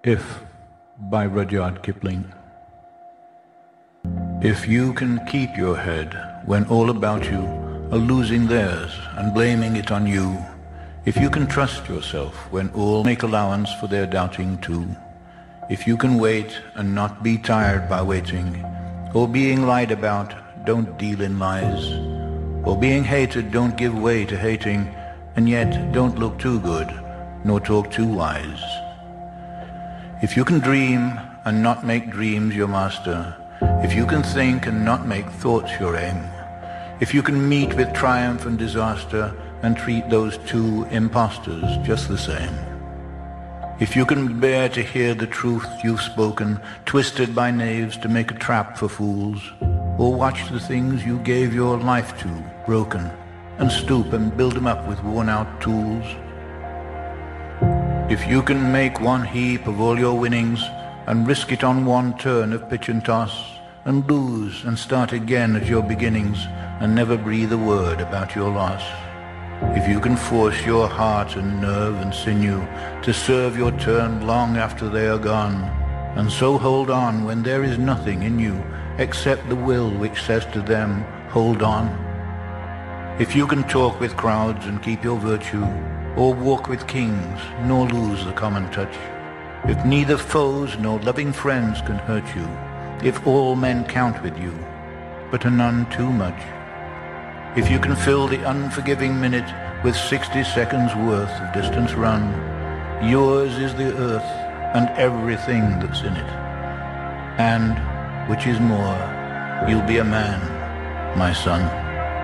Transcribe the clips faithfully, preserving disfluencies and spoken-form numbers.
If by Rudyard Kipling. If you can keep your head when all about you are losing theirs and blaming it on you, if you can trust yourself when all make allowance for their doubting too, if you can wait and not be tired by waiting, or being lied about, don't deal in lies, or being hated, don't give way to hating, and yet don't look too good, nor talk too wise. If you can dream and not make dreams your master, if you can think and not make thoughts your aim, if you can meet with triumph and disaster and treat those two impostors just the same, if you can bear to hear the truth you've spoken, twisted by knaves to make a trap for fools, or watch the things you gave your life to broken, and stoop and build them up with worn-out tools, if you can make one heap of all your winnings and risk it on one turn of pitch and toss, and lose and start again at your beginnings and never breathe a word about your loss, if you can force your heart and nerve and sinew to serve your turn long after they are gone, and so hold on when there is nothing in you except the will which says to them, hold on, if you can talk with crowds and keep your virtue, or walk with kings, nor lose the common touch, if neither foes nor loving friends can hurt you, if all men count with you, but are none too much, if you can fill the unforgiving minute with sixty seconds worth of distance run, yours is the earth and everything that's in it, and, which is more, you'll be a man, my son.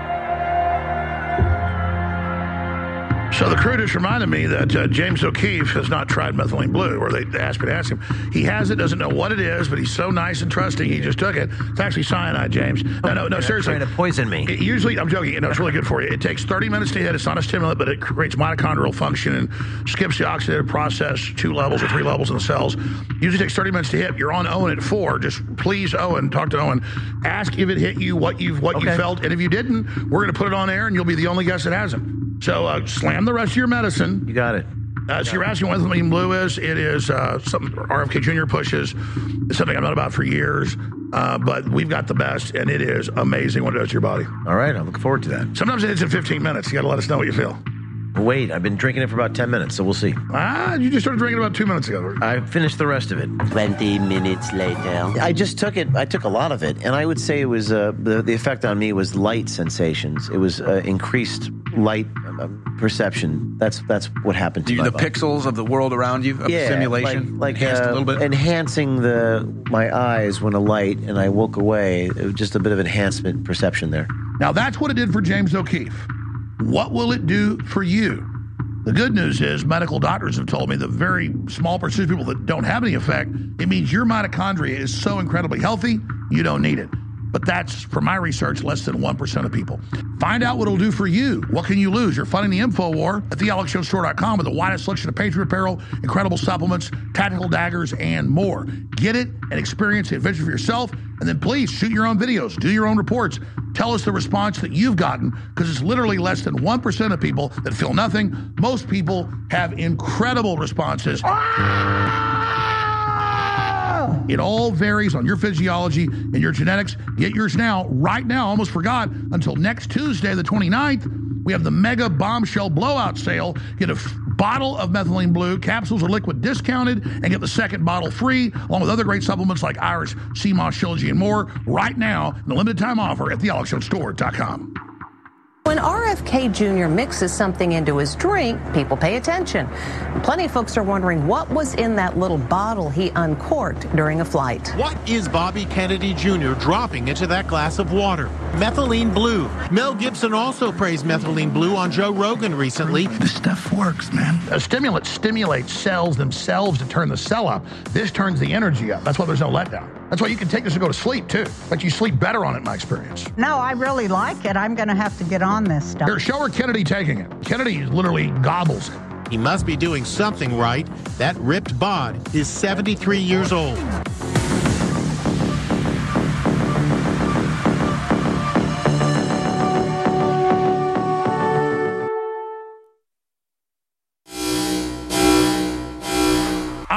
So the crew just reminded me that uh, James O'Keefe has not tried methylene blue, or they asked me to ask him. He has it, doesn't know what it is, but he's so nice and trusting, he just took it. It's actually cyanide, James. No, no, no, seriously. Trying to poison me. It usually, I'm joking, you know, it's really good for you. It takes thirty minutes to hit. It's not a stimulant, but it creates mitochondrial function and skips the oxidative process two levels or three levels in the cells. Usually takes thirty minutes to hit. You're on Owen at four. Just please, Owen, talk to Owen. Ask if it hit you, what you've what okay. you felt, and if you didn't, we're going to put it on air, and you'll be the only guest that hasn't. So uh, slam the rest of your medicine. You got it. Uh, so you're asking what methylene blue is. It is uh, something R F K Junior pushes. It's something I've known about for years, uh, but we've got the best, and it is amazing what it does to your body. All right, I'm looking forward to that. Sometimes it hits in fifteen minutes. You got to let us know what you feel. Wait, I've been drinking it for about ten minutes, so we'll see. Ah, you just started drinking about two minutes ago. I finished the rest of it. twenty minutes later. I just took it, I took a lot of it, and I would say it was, uh, the, the effect on me was light sensations. It was uh, increased light uh, perception. That's that's what happened to you, my the body. pixels of the world around you, of yeah, the simulation, like, like enhanced uh, a little bit? enhancing the my eyes when a light, and I woke away. It was just a bit of enhancement perception there. Now, that's what it did for James O'Keefe. What will it do for you? The good news is medical doctors have told me the very small percentage of people that don't have any effect, it means your mitochondria is so incredibly healthy, you don't need it. But that's, from my research, less than one percent of people. Find out what it'll do for you. What can you lose? You're funding the info war at the alex jones store dot com with the widest selection of Patriot apparel, incredible supplements, tactical daggers, and more. Get it and experience the adventure for yourself, and then please shoot your own videos, do your own reports. Tell us the response that you've gotten, because it's literally less than one percent of people that feel nothing. Most people have incredible responses. It all varies on your physiology and your genetics. Get yours now, right now. Almost forgot. Until next Tuesday, the twenty-ninth, we have the mega bombshell blowout sale. Get a f- bottle of methylene blue, capsules or liquid discounted, and get the second bottle free, along with other great supplements like Irish, Sea Moss, Shilajit, and more, right now in a limited time offer at the alex jones store dot com. When R F K Junior mixes something into his drink, people pay attention. Plenty of folks are wondering what was in that little bottle he uncorked during a flight. What is Bobby Kennedy Junior dropping into that glass of water? Methylene blue. Mel Gibson also praised methylene blue on Joe Rogan recently. This stuff works, man. A stimulant stimulates cells themselves to turn the cell up. This turns the energy up. That's why there's no letdown. That's why you can take this and go to sleep, too. But you sleep better on it, in my experience. No, I really like it. I'm going to have to get on this stuff. Here, show her Kennedy taking it. Kennedy literally gobbles it. He must be doing something right. That ripped bod is seventy-three years old.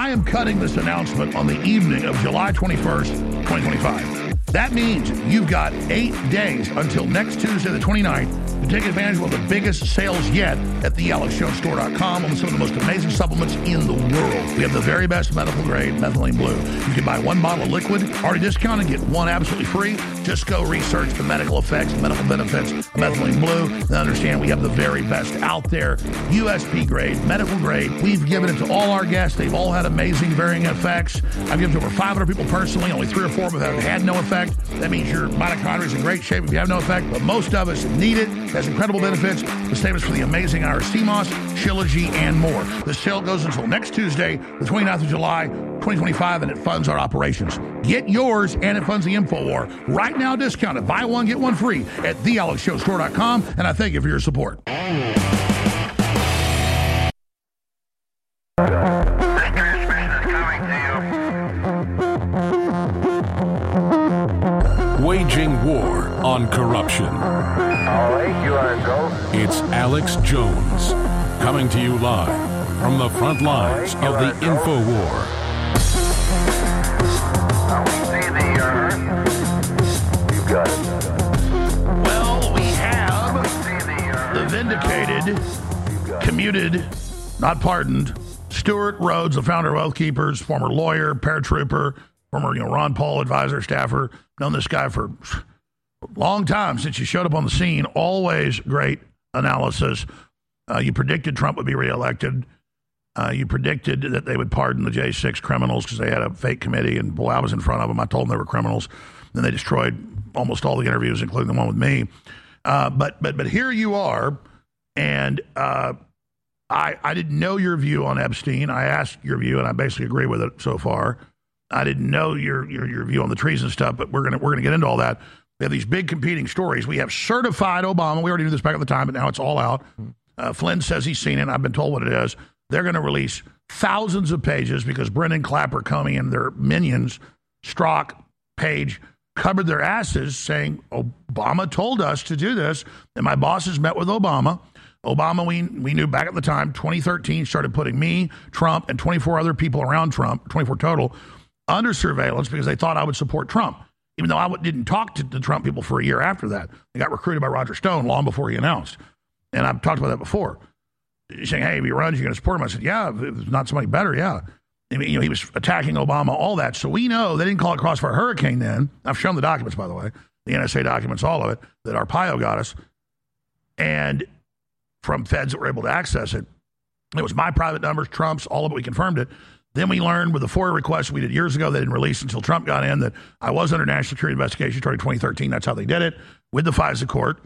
I am cutting this announcement on the evening of July twenty-first, twenty twenty-five. That means you've got eight days until next Tuesday, the twenty-ninth, to take advantage of one of the biggest sales yet at the alex jones store dot com on some of the most amazing supplements in the world. We have the very best medical grade methylene blue. You can buy one bottle of liquid, already discounted, get one absolutely free. Just go research the medical effects, the medical benefits of methylene blue, and understand we have the very best out there. U S P grade, medical grade. We've given it to all our guests. They've all had amazing varying effects. I've given it to over five hundred people personally. Only three or four of them have had no effect. That means your mitochondria is in great shape if you have no effect, but most of us need it. It has incredible benefits. The statements for the amazing Irish sea moss, Shilajit, and more. The sale goes until next Tuesday, the twenty-ninth of July, twenty twenty-five, and it funds our operations. Get yours, and it funds the InfoWar. Right now, discounted. Buy one, get one free at the alex jones store dot com, and I thank you for your support. Waging war on corruption. All right, you are go. It's Alex Jones, coming to you live from the front lines right, of the InfoWar. Now we see the Earth. You got it. Well, we have We see the Earth. the vindicated, commuted, not pardoned, Stuart Rhodes, the founder of Oath Keepers, former lawyer, paratrooper, former you know Ron Paul advisor, staffer. Known this guy for a long time since you showed up on the scene. Always great analysis. Uh, you predicted Trump would be reelected. Uh, you predicted that they would pardon the J six criminals because they had a fake committee, and boy, I was in front of them. I told them they were criminals. Then they destroyed almost all the interviews, including the one with me. Uh, but but but here you are, and uh, I I didn't know your view on Epstein. I asked your view, and I basically agree with it so far. I didn't know your, your your view on the treason stuff, but we're gonna we're gonna get into all that. We have these big competing stories. We have certified Obama. We already knew this back at the time, but now it's all out. Uh, Flynn says he's seen it. I've been told what it is. They're going to release thousands of pages because Brennan Clapper, Comey, and their minions, Strzok, Page, covered their asses saying Obama told us to do this, and my bosses met with Obama. Obama, we we knew back at the time, twenty thirteen, started putting me, Trump, and twenty-four other people around Trump, twenty-four total, under surveillance because they thought I would support Trump, even though I w- didn't talk to the Trump people for a year after that. They got recruited by Roger Stone long before he announced. And I've talked about that before. He's saying, hey, if he runs, you're going to support him. I said, yeah, if it's not somebody better, yeah. I mean, you know, he was attacking Obama, all that. So we know they didn't call it Crossfire Hurricane then. I've shown the documents, by the way, the N S A documents, all of it, that Arpaio got us. And from feds that were able to access it. It was my private numbers, Trump's, all of it. We confirmed it. Then we learned with the FOIA request we did years ago, they didn't release until Trump got in, that I was under national security investigation starting twenty thirteen. That's how they did it with the FISA court.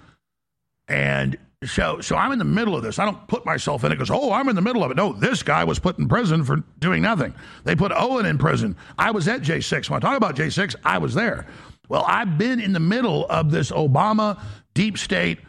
And so so I'm in the middle of this. I don't put myself in it because, oh, I'm in the middle of it. No, this guy was put in prison for doing nothing. They put Owen in prison. I was at J six. When I talk about J six, I was there. Well, I've been in the middle of this Obama deep state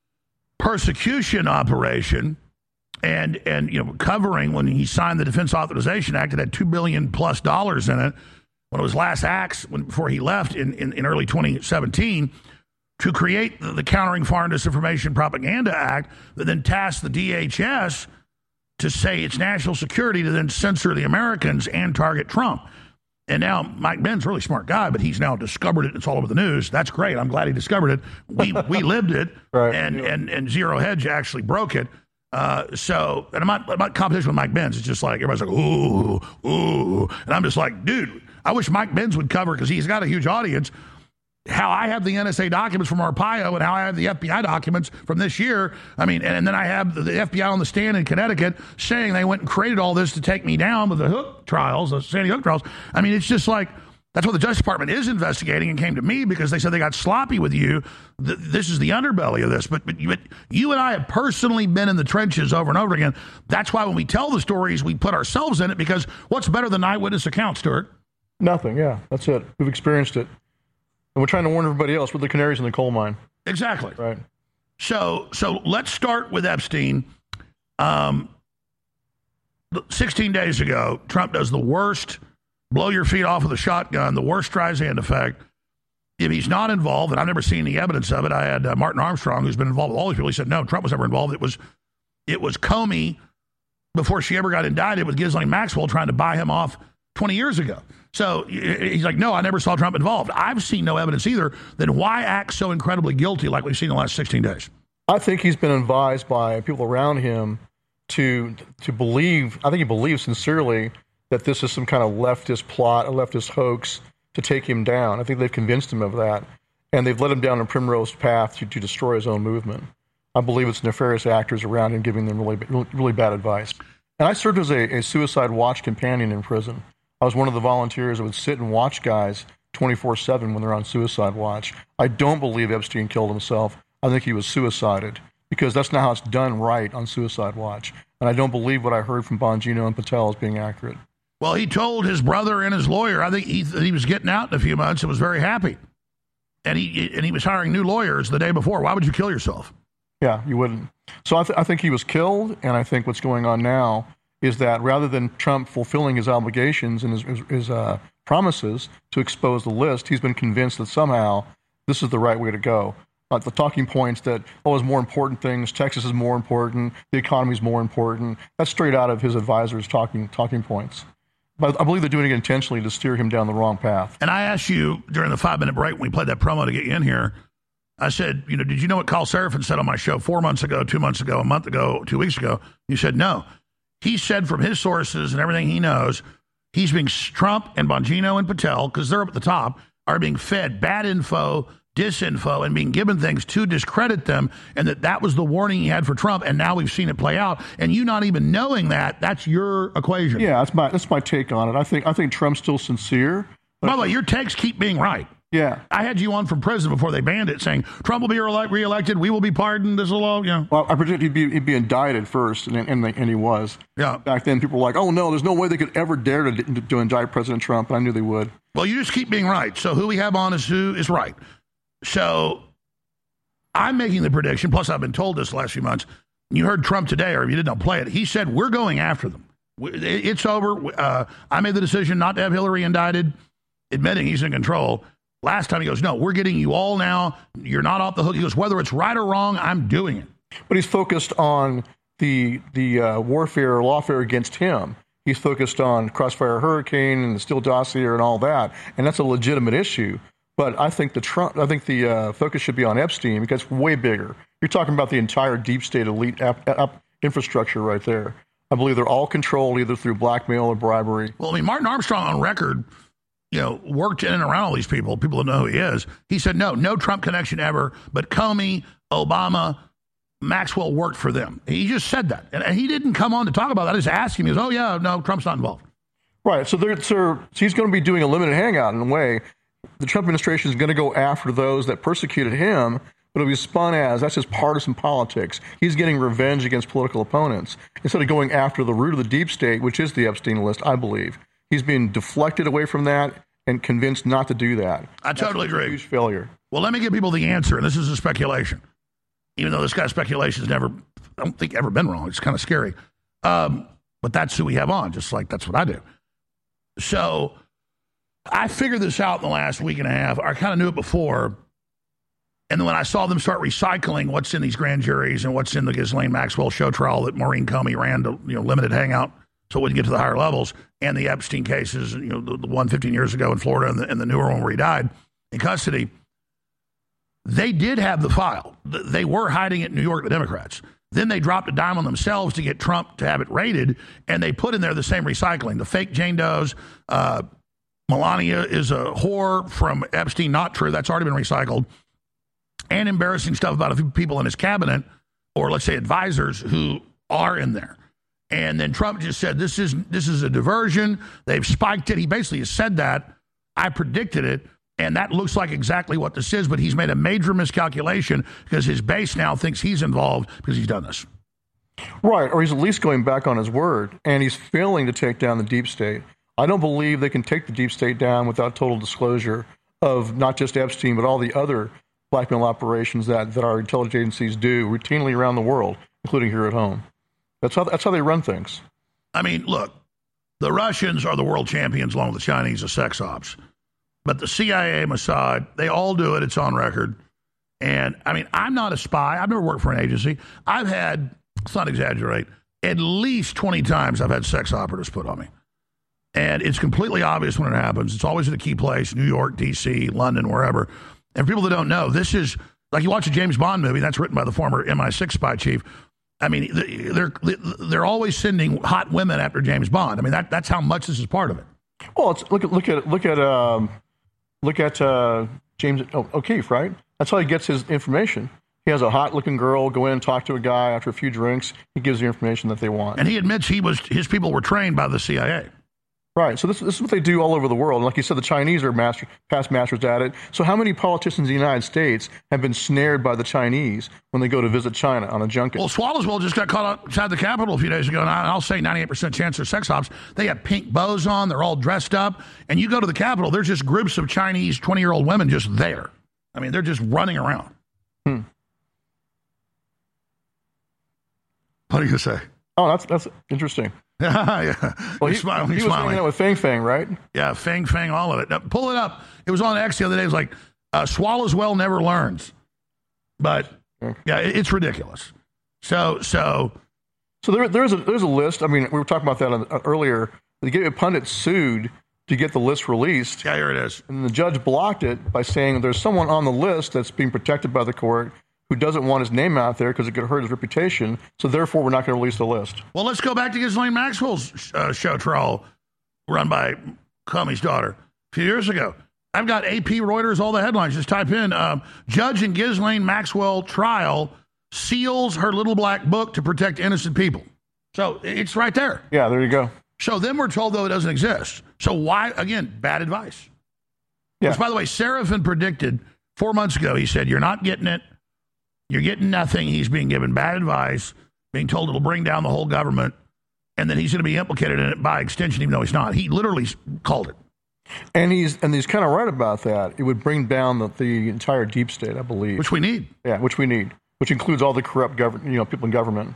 persecution operation. And, and you know, covering when he signed the Defense Authorization Act, it had two billion dollars plus dollars in it. When it was last acts, when, before he left in, in, in early twenty seventeen, to create the, the Countering Foreign Disinformation Propaganda Act that then tasked the D H S to say it's national security to then censor the Americans and target Trump. And now Mike Ben's a really smart guy, but he's now discovered it. It's all over the news. That's great. I'm glad he discovered it. We we lived it, right. and, and, and Zero Hedge actually broke it. Uh, so, and I'm not, I'm not competition with Mike Benz. It's just like, everybody's like, ooh, ooh. And I'm just like, dude, I wish Mike Benz would cover, because he's got a huge audience, how I have the N S A documents from Arpaio and how I have the F B I documents from this year. I mean, and, and then I have the, the F B I on the stand in Connecticut saying they went and created all this to take me down with the Hook trials, the Sandy Hook trials. I mean, it's just like, that's what the Justice Department is investigating, and came to me because they said they got sloppy with you. Th- this is the underbelly of this. But, but, you, but you and I have personally been in the trenches over and over again. That's why when we tell the stories, we put ourselves in it, because what's better than eyewitness account, Stuart? Nothing, yeah. That's it. We've experienced it. And we're trying to warn everybody else. We're the canaries in the coal mine. Exactly. Right. So, so let's start with Epstein. Um, sixteen days ago, Trump does the worst blow your feet off with a shotgun, the worst Streisand effect. If he's not involved, and I've never seen any evidence of it, I had uh, Martin Armstrong, who's been involved with all these people. He said, no, Trump was never involved. It was, it was Comey before she ever got indicted with Ghislaine Maxwell trying to buy him off twenty years ago. So he's like, no, I never saw Trump involved. I've seen no evidence either. Then why act so incredibly guilty like we've seen in the last sixteen days? I think he's been advised by people around him to to believe, I think he believes sincerely that this is some kind of leftist plot, a leftist hoax to take him down. I think they've convinced him of that. And they've led him down a primrose path to, to destroy his own movement. I believe it's nefarious actors around him giving them really, really, really bad advice. And I served as a, a suicide watch companion in prison. I was one of the volunteers that would sit and watch guys twenty-four seven when they're on suicide watch. I don't believe Epstein killed himself. I think he was suicided, because that's not how it's done right on suicide watch. And I don't believe what I heard from Bongino and Patel as being accurate. Well, he told his brother and his lawyer, I think he, he was getting out in a few months and was very happy. And he and he was hiring new lawyers the day before. Why would you kill yourself? Yeah, you wouldn't. So I, th- I think he was killed, and I think what's going on now is that rather than Trump fulfilling his obligations and his, his, his uh, promises to expose the list, he's been convinced that somehow this is the right way to go. Uh, the talking points that, oh, there's more important things, Texas is more important, the economy is more important, that's straight out of his advisors' talking talking points. But I believe they're doing it intentionally to steer him down the wrong path. And I asked you during the five-minute break when we played that promo to get you in here, I said, you know, did you know what Carl Seraphin said on my show four months ago, two months ago, a month ago, two weeks ago? You said no. He said from his sources and everything he knows, he's being, Trump and Bongino and Patel, because they're up at the top, are being fed bad info, disinfo, and being given things to discredit them, and that that was the warning he had for Trump, and now we've seen it play out. And you not even knowing that, that's your equation. Yeah, that's my that's my take on it. I think I think Trump's still sincere. By the way, your takes keep being right. Yeah. I had you on from prison before they banned it, saying Trump will be re- reelected, we will be pardoned, this will all, you know. Well, I predict he'd be, he'd be indicted first, and and, and he was. Yeah. Back then, people were like, oh, no, there's no way they could ever dare to, to, to indict President Trump, and I knew they would. Well, you just keep being right. So who we have on is who is right. So I'm making the prediction, plus I've been told this the last few months, you heard Trump today, or if you didn't play it, he said, we're going after them. It's over. Uh, I made the decision not to have Hillary indicted, admitting he's in control. Last time he goes, no, we're getting you all now. You're not off the hook. He goes, whether it's right or wrong, I'm doing it. But he's focused on the the uh, warfare or lawfare against him. He's focused on Crossfire Hurricane and the Steele dossier and all that, and that's a legitimate issue. But I think the Trump, I think the uh, focus should be on Epstein, because it's way bigger. You're talking about the entire deep state elite ap- ap- infrastructure right there. I believe they're all controlled either through blackmail or bribery. Well, I mean, Martin Armstrong on record, you know, worked in and around all these people, people that know who he is. He said, no, no Trump connection ever, but Comey, Obama, Maxwell worked for them. He just said that. And he didn't come on to talk about that. I just asked him, he goes, oh, yeah, no, Trump's not involved. Right. So, they're, so he's going to be doing a limited hangout in a way. The Trump administration is going to go after those that persecuted him, but it'll be spun as that's just partisan politics. He's getting revenge against political opponents instead of going after the root of the deep state, which is the Epstein list, I believe. He's being deflected away from that and convinced not to do that. I totally agree. A huge failure. Well, let me give people the answer, and this is a speculation. Even though this guy's speculation has never, I don't think, ever been wrong. It's kind of scary. Um, but that's who we have on, just like that's what I do. So I figured this out in the last week and a half. I kind of knew it before. And then when I saw them start recycling what's in these grand juries and what's in the Ghislaine Maxwell show trial that Maureen Comey ran to, you know, limited hangout so it wouldn't get to the higher levels, and the Epstein cases, you know, the, the one fifteen years ago in Florida and the, and the newer one where he died in custody, they did have the file. They were hiding it in New York, the Democrats. Then they dropped a dime on themselves to get Trump to have it raided, and they put in there the same recycling. The fake Jane Does, uh, Melania is a whore from Epstein, not true. That's already been recycled. And embarrassing stuff about a few people in his cabinet, or let's say advisors, who are in there. And then Trump just said, this is this is a diversion. They've spiked it. He basically has said that. I predicted it. And that looks like exactly what this is. But he's made a major miscalculation because his base now thinks he's involved because he's done this. Right. Or he's at least going back on his word. And he's failing to take down the deep state. I don't believe they can take the deep state down without total disclosure of not just Epstein, but all the other blackmail operations that, that our intelligence agencies do routinely around the world, including here at home. That's how that's how they run things. I mean, look, the Russians are the world champions along with the Chinese of sex ops. But the C I A, Mossad, they all do it. It's on record. And, I mean, I'm not a spy. I've never worked for an agency. I've had, let's not exaggerate, at least twenty times I've had sex operatives put on me. And it's completely obvious when it happens. It's always at a key place, New York, D C, London, wherever. And for people that don't know, this is, like you watch a James Bond movie, that's written by the former M I six spy chief. I mean, they're they're always sending hot women after James Bond. I mean, that that's how much this is part of it. Well, it's, look at look at look at um, look at uh, James O'Keefe, right? That's how he gets his information. He has a hot-looking girl go in and talk to a guy after a few drinks. He gives the information that they want, and he admits he was his people were trained by the C I A. Right. So this, this is what they do all over the world. And like you said, the Chinese are master, past masters at it. So how many politicians in the United States have been snared by the Chinese when they go to visit China on a junket? Well, Swallowsville just got caught outside the Capitol a few days ago, and I'll say ninety-eight percent chance they're sex ops. They have pink bows on. They're all dressed up. And you go to the Capitol, there's just groups of Chinese twenty-year-old women just there. I mean, they're just running around. Hmm. What do you say? Oh, that's that's interesting. yeah. Well, he, he's smiling. he He's was smiling. hanging out with Fang Fang, right? Yeah, Fang Fang, all of it. Now, pull it up. It was on X the other day. It was like, uh, swallows well, never learns. But, yeah, it, it's ridiculous. So, so. So there, there's a there's a list. I mean, we were talking about that on, uh, earlier. The Gateway Pundit sued to get the list released. Yeah, here it is. And the judge blocked it by saying there's someone on the list that's being protected by the court who doesn't want his name out there because it could hurt his reputation. So therefore, we're not going to release the list. Well, let's go back to Ghislaine Maxwell's uh, show trial run by Comey's daughter a few years ago. I've got A P, Reuters, all the headlines. Just type in, um, Judge in Ghislaine Maxwell trial seals her little black book to protect innocent people. So it's right there. Yeah, there you go. So then we're told, though, it doesn't exist. So why, again, bad advice. Yeah. Which, by the way, Serafin predicted four months ago. He said, you're not getting it. You're getting nothing. He's being given bad advice, being told it'll bring down the whole government, and then he's going to be implicated in it by extension, even though he's not. He literally called it. And he's and he's kind of right about that. It would bring down the, the entire deep state, I believe. Which we need. Yeah, which we need. Which includes all the corrupt government, you know, people in government.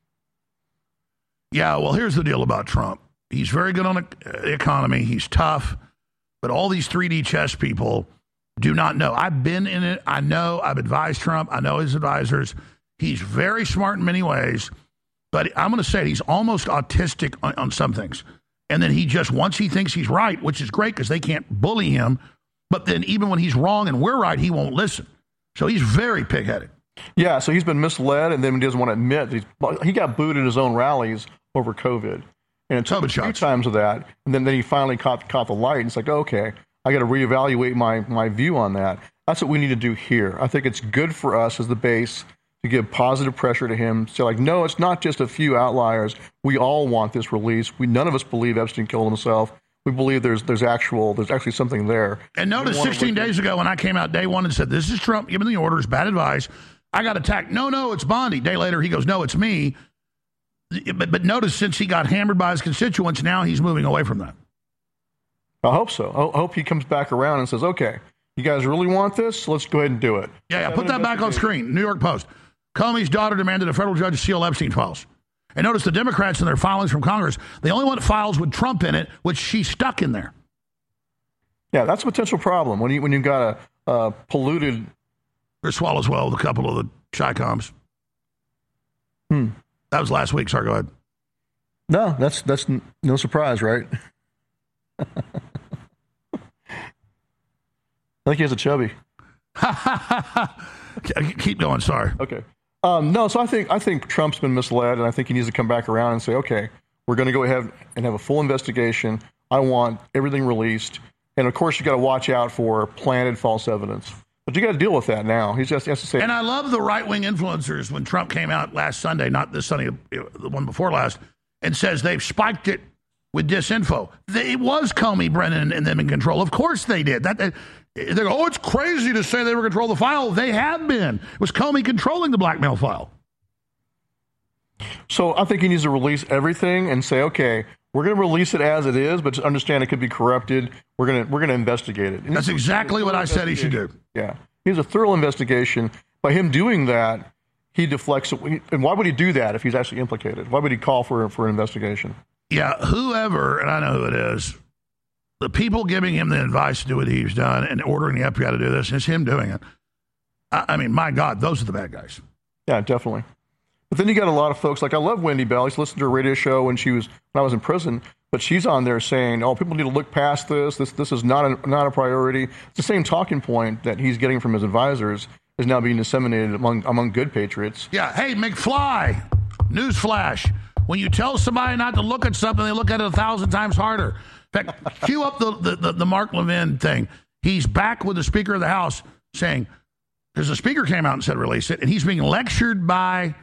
Yeah, well, here's the deal about Trump. He's very good on the economy. He's tough. But all these three D chess people do not know. I've been in it. I know. I've advised Trump. I know his advisors. He's very smart in many ways. But I'm going to say he's almost autistic on, on some things. And then he just, once he thinks he's right, which is great because they can't bully him. But then even when he's wrong and we're right, he won't listen. So he's very pig-headed. Yeah, so he's been misled, and then he doesn't want to admit. He's, he got booed at his own rallies over COVID. And it took a few times of that. And then, then he finally caught, caught the light. And it's like, okay, I got to reevaluate my, my view on that. That's what we need to do here. I think it's good for us as the base to give positive pressure to him. Say, like, no, it's not just a few outliers. We all want this release. We None of us believe Epstein killed himself. We believe there's there's actual there's actually something there. And notice sixteen days ago when I came out day one and said, this is Trump giving the orders, bad advice. I got attacked. No, no, it's Bondi. Day later, he goes, no, it's me. But, but notice since he got hammered by his constituents, now he's moving away from that. I hope so. I hope he comes back around and says, okay, you guys really want this? Let's go ahead and do it. Yeah, yeah. Put that back on screen. New York Post. Comey's daughter demanded a federal judge seal Epstein files. And notice the Democrats in their filings from Congress, they only want files with Trump in it, which she stuck in there. Yeah, that's a potential problem when you when you've got a uh, polluted. Or swallows well with a couple of the Chi-Coms. Hmm. That was last week. Sorry, go ahead. No, that's that's no surprise, right? I think he has a chubby. Keep going. Sorry. Okay. Um, no, so I think I think Trump's been misled, and I think he needs to come back around and say, okay, we're going to go ahead and have a full investigation. I want everything released, and of course, you got to watch out for planted false evidence. But you got to deal with that now. He just has to say. And I love the right-wing influencers when Trump came out last Sunday, not this Sunday, the one before last, and says they've spiked it with disinfo. They, it was Comey, Brennan, and them in control. Of course they did. That. They, they go, oh, it's crazy to say they were control the file. They have been. It was Comey controlling the blackmail file. So I think he needs to release everything and say, okay, we're going to release it as it is, but understand it could be corrupted. We're going to we're going to investigate it. And that's exactly what I said he should do. Yeah, he has a thorough investigation. By him doing that, he deflects it. And why would he do that if he's actually implicated? Why would he call for for an investigation? Yeah, whoever, and I know who it is, the people giving him the advice to do what he's done and ordering the F B I to do this, it's him doing it. I, I mean, my God, those are the bad guys. Yeah, definitely. But then you got a lot of folks, like I love Wendy Bell. I used to listen to her radio show when she was when I was in prison, but she's on there saying, oh, people need to look past this. This this is not a, not a priority. It's the same talking point that he's getting from his advisors is now being disseminated among among good patriots. Yeah, hey, McFly, newsflash. When you tell somebody not to look at something, they look at it a thousand times harder. In fact, cue up the, the, the, the Mark Levin thing. He's back with the Speaker of the House saying, because the Speaker came out and said release it, and he's being lectured by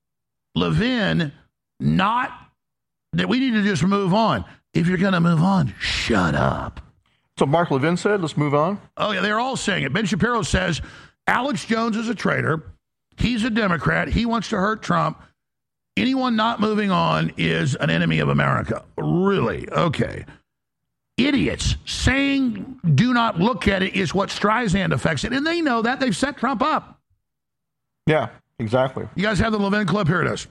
Levin, not that we need to just move on. If you're going to move on, shut up. So Mark Levin said, let's move on? Oh, yeah, they're all saying it. Ben Shapiro says, Alex Jones is a traitor. He's a Democrat. He wants to hurt Trump. Anyone not moving on is an enemy of America. Really? Okay. Idiots saying do not look at it is what Streisand affects it. And they know that. They've set Trump up. Yeah, exactly. You guys have the Levin clip? Here it is.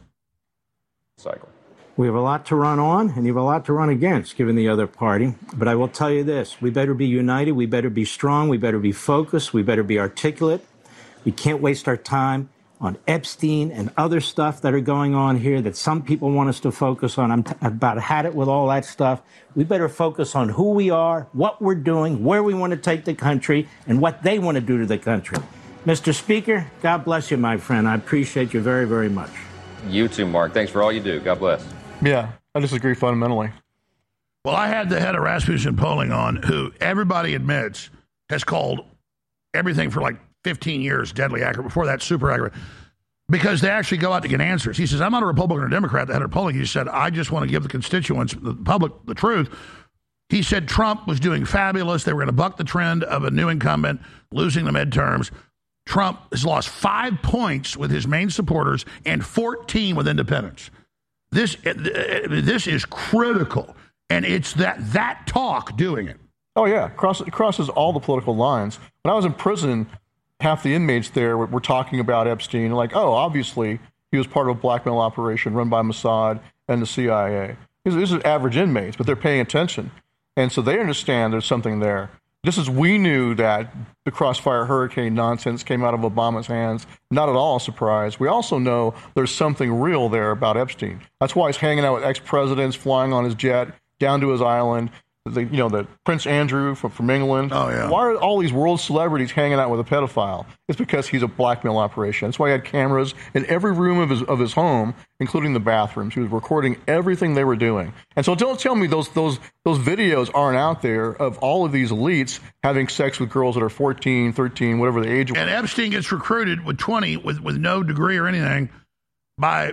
Cycle. We have a lot to run on, and you have a lot to run against, given the other party. But I will tell you this. We better be united. We better be strong. We better be focused. We better be articulate. We can't waste our time on Epstein and other stuff that are going on here that some people want us to focus on. I'm t- I've about had it with all that stuff. We better focus on who we are, what we're doing, where we want to take the country, and what they want to do to the country. Mister Speaker, God bless you, my friend. I appreciate you very, very much. You too, Mark. Thanks for all you do. God bless. Yeah, I disagree fundamentally. Well, I had the head of Rasmussen Polling on, who everybody admits has called everything for like fifteen years deadly accurate. Before that, super accurate. Because they actually go out to get answers. He says, I'm not a Republican or Democrat. The head of polling, he said, I just want to give the constituents, the public, the truth. He said Trump was doing fabulous. They were going to buck the trend of a new incumbent losing the midterms. Trump has lost five points with his main supporters and fourteen with independents. This, this is critical. And it's that that talk doing it. Oh, yeah. Cross, it crosses all the political lines. When I was in prison, half the inmates there were, were talking about Epstein. Like, oh, obviously, he was part of a blackmail operation run by Mossad and the C I A. These, these are average inmates, but they're paying attention. And so they understand there's something there. Just as we knew that the Crossfire Hurricane nonsense came out of Obama's hands, not at all a surprise, we also know there's something real there about Epstein. That's why he's hanging out with ex-presidents, flying on his jet down to his island. The, you know, the Prince Andrew from, from England. Oh, yeah. Why are all these world celebrities hanging out with a pedophile? It's because he's a blackmail operation. That's why he had cameras in every room of his of his home, including the bathrooms. He was recording everything they were doing. And so don't tell me those those those videos aren't out there of all of these elites having sex with girls that are fourteen, thirteen, whatever the age was. And Epstein gets recruited with twenty, with, with no degree or anything, by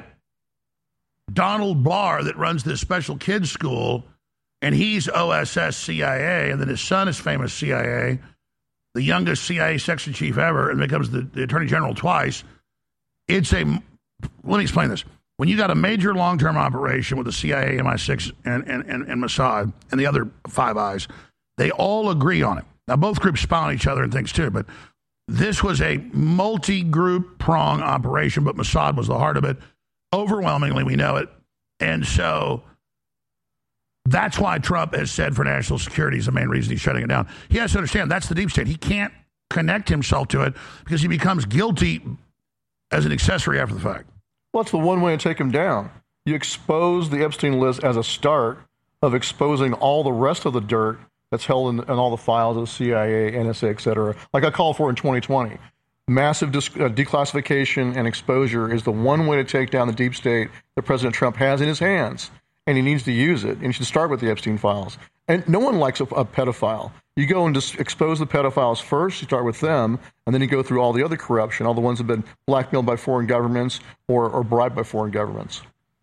Donald Barr that runs this special kids school. And he's O S S C I A, and then his son is famous C I A, the youngest C I A section chief ever, and becomes the, the attorney general twice. It's a, let me explain this. When you got a major long-term operation with the C I A, M I six, and, and, and, and Mossad, and the other Five Eyes, they all agree on it. Now, both groups spy on each other and things too, but this was a multi-group prong operation, but Mossad was the heart of it. Overwhelmingly, we know it. And so that's why Trump has said for national security is the main reason he's shutting it down. He has to understand that's the deep state. He can't connect himself to it because he becomes guilty as an accessory after the fact. Well, that's the one way to take him down. You expose the Epstein list as a start of exposing all the rest of the dirt that's held in, in all the files of the C I A, N S A, et cetera, like I called for in twenty twenty. Massive dis- uh, declassification and exposure is the one way to take down the deep state that President Trump has in his hands. And he needs to use it. And you should start with the Epstein files. And no one likes a, a pedophile. You go and just expose the pedophiles first, you start with them, and then you go through all the other corruption, all the ones that have been blackmailed by foreign governments or, or bribed by foreign governments.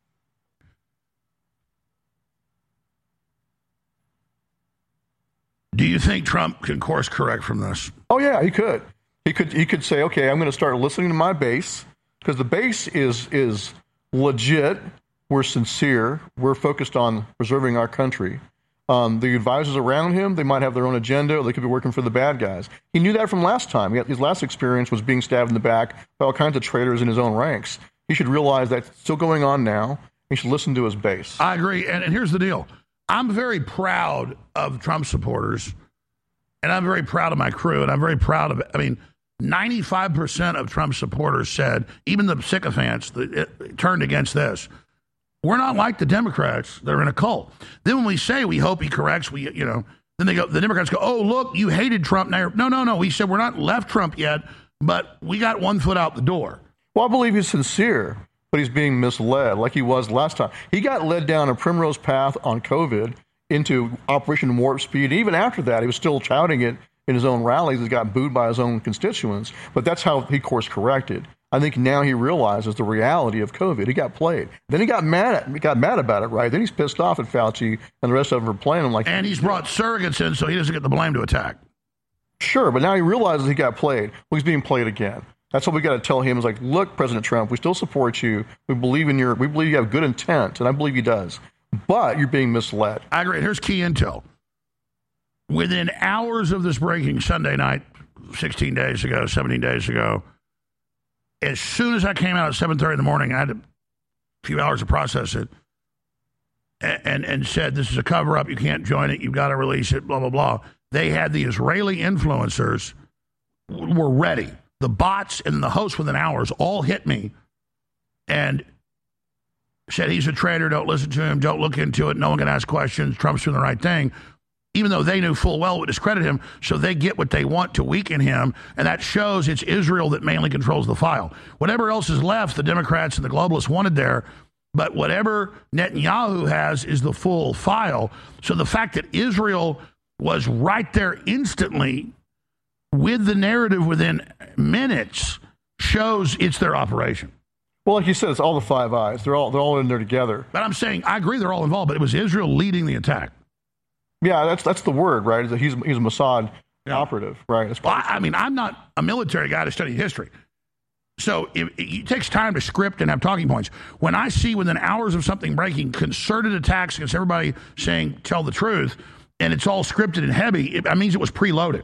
Do you think Trump can course correct from this? Oh, yeah, he could. He could he could say, okay, I'm going to start listening to my base, because the base is is legit. We're sincere. We're focused on preserving our country. Um, the advisors around him, they might have their own agenda, or they could be working for the bad guys. He knew that from last time. He had, his last experience was being stabbed in the back by all kinds of traitors in his own ranks. He should realize that's still going on now. He should listen to his base. I agree. And, and here's the deal. I'm very proud of Trump supporters, and I'm very proud of my crew, and I'm very proud of, I mean, ninety-five percent of Trump supporters said, even the sycophants that it, turned against this, we're not like the Democrats that are in a cult. Then when we say we hope he corrects, we, you know, then they go, the Democrats go, oh, look, you hated Trump. Now, no, no, no. We said we're not left Trump yet, but we got one foot out the door. Well, I believe he's sincere, but he's being misled like he was last time. He got led down a primrose path on COVID into Operation Warp Speed. Even after that, he was still touting it in his own rallies. He got booed by his own constituents, but that's how he course corrected. I think now he realizes the reality of COVID. He got played. Then he got mad at, he got mad about it, right? Then he's pissed off at Fauci and the rest of them for playing him like. And he's brought surrogates in, so he doesn't get the blame to attack. Sure, but now he realizes he got played. Well, he's being played again. That's what we got to tell him. Is like, look, President Trump, we still support you. We believe in your. We believe you have good intent, and I believe he does. But you're being misled. I agree. Here's key intel. Within hours of this breaking Sunday night, sixteen days ago, seventeen days ago. As soon as I came out at seven thirty in the morning, I had a few hours to process it and, and, and said, this is a cover-up. You can't join it. You've got to release it, blah, blah, blah. They had the Israeli influencers were ready. The bots and the hosts within hours all hit me and said, he's a traitor. Don't listen to him. Don't look into it. No one can ask questions. Trump's doing the right thing. Even though they knew full well it would discredit him, so they get what they want to weaken him, and that shows it's Israel that mainly controls the file. Whatever else is left, the Democrats and the globalists wanted there, but whatever Netanyahu has is the full file. So the fact that Israel was right there instantly with the narrative within minutes shows it's their operation. Well, like you said, it's all the Five Eyes. They're all they're all in there together. But I'm saying, I agree they're all involved, but it was Israel leading the attack. Yeah, that's that's the word, right? Is that he's he's a Mossad yeah. operative, right? Well, I, I mean, I'm not a military guy to study history, so it, it takes time to script and have talking points. When I see within hours of something breaking, concerted attacks against everybody saying tell the truth, and it's all scripted and heavy, it, that means it was preloaded,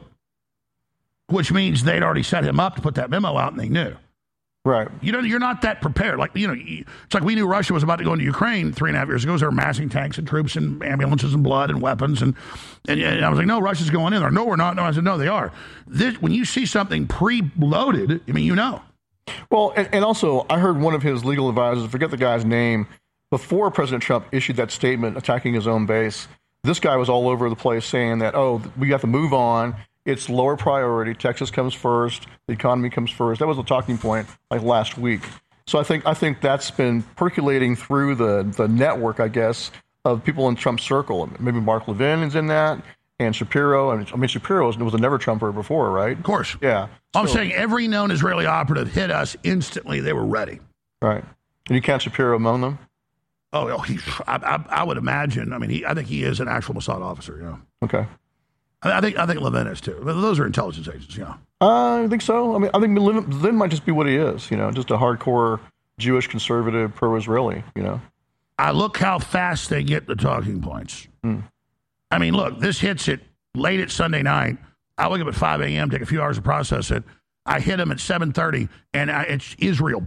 which means they'd already set him up to put that memo out, and they knew. Right. You know, you're not that prepared. Like, you know, it's like we knew Russia was about to go into Ukraine three and a half years ago. They were massing tanks and troops and ambulances and blood and weapons. And, and, and I was like, no, Russia's going in there. No, we're not. No, I said, no, they are. This, when you see something preloaded, I mean, you know. Well, and, and also, I heard one of his legal advisors, I forget the guy's name, before President Trump issued that statement attacking his own base, this guy was all over the place saying that, oh, we have to move on. It's lower priority. Texas comes first. The economy comes first. That was the talking point like last week. So I think I think that's been percolating through the, the network, I guess, of people in Trump's circle. Maybe Mark Levin is in that, and Shapiro. I mean, I mean Shapiro was, was a never Trumper before, right? Of course. Yeah. I'm so, saying every known Israeli operative hit us instantly. They were ready. Right. And you count Shapiro among them? Oh, oh he, I, I, I would imagine. I mean, he, I think he is an actual Mossad officer. You know. Okay. I think I think Levin is too. Those are intelligence agents, you know. Uh, I think so. I mean, I think Levin might just be what he is, you know, just a hardcore Jewish conservative, pro-Israeli, you know. I look how fast they get the talking points. Hmm. I mean, look, this hits it late at Sunday night. I wake up at five a.m., take a few hours to process it. I hit them at seven thirty, and I, it's Israel.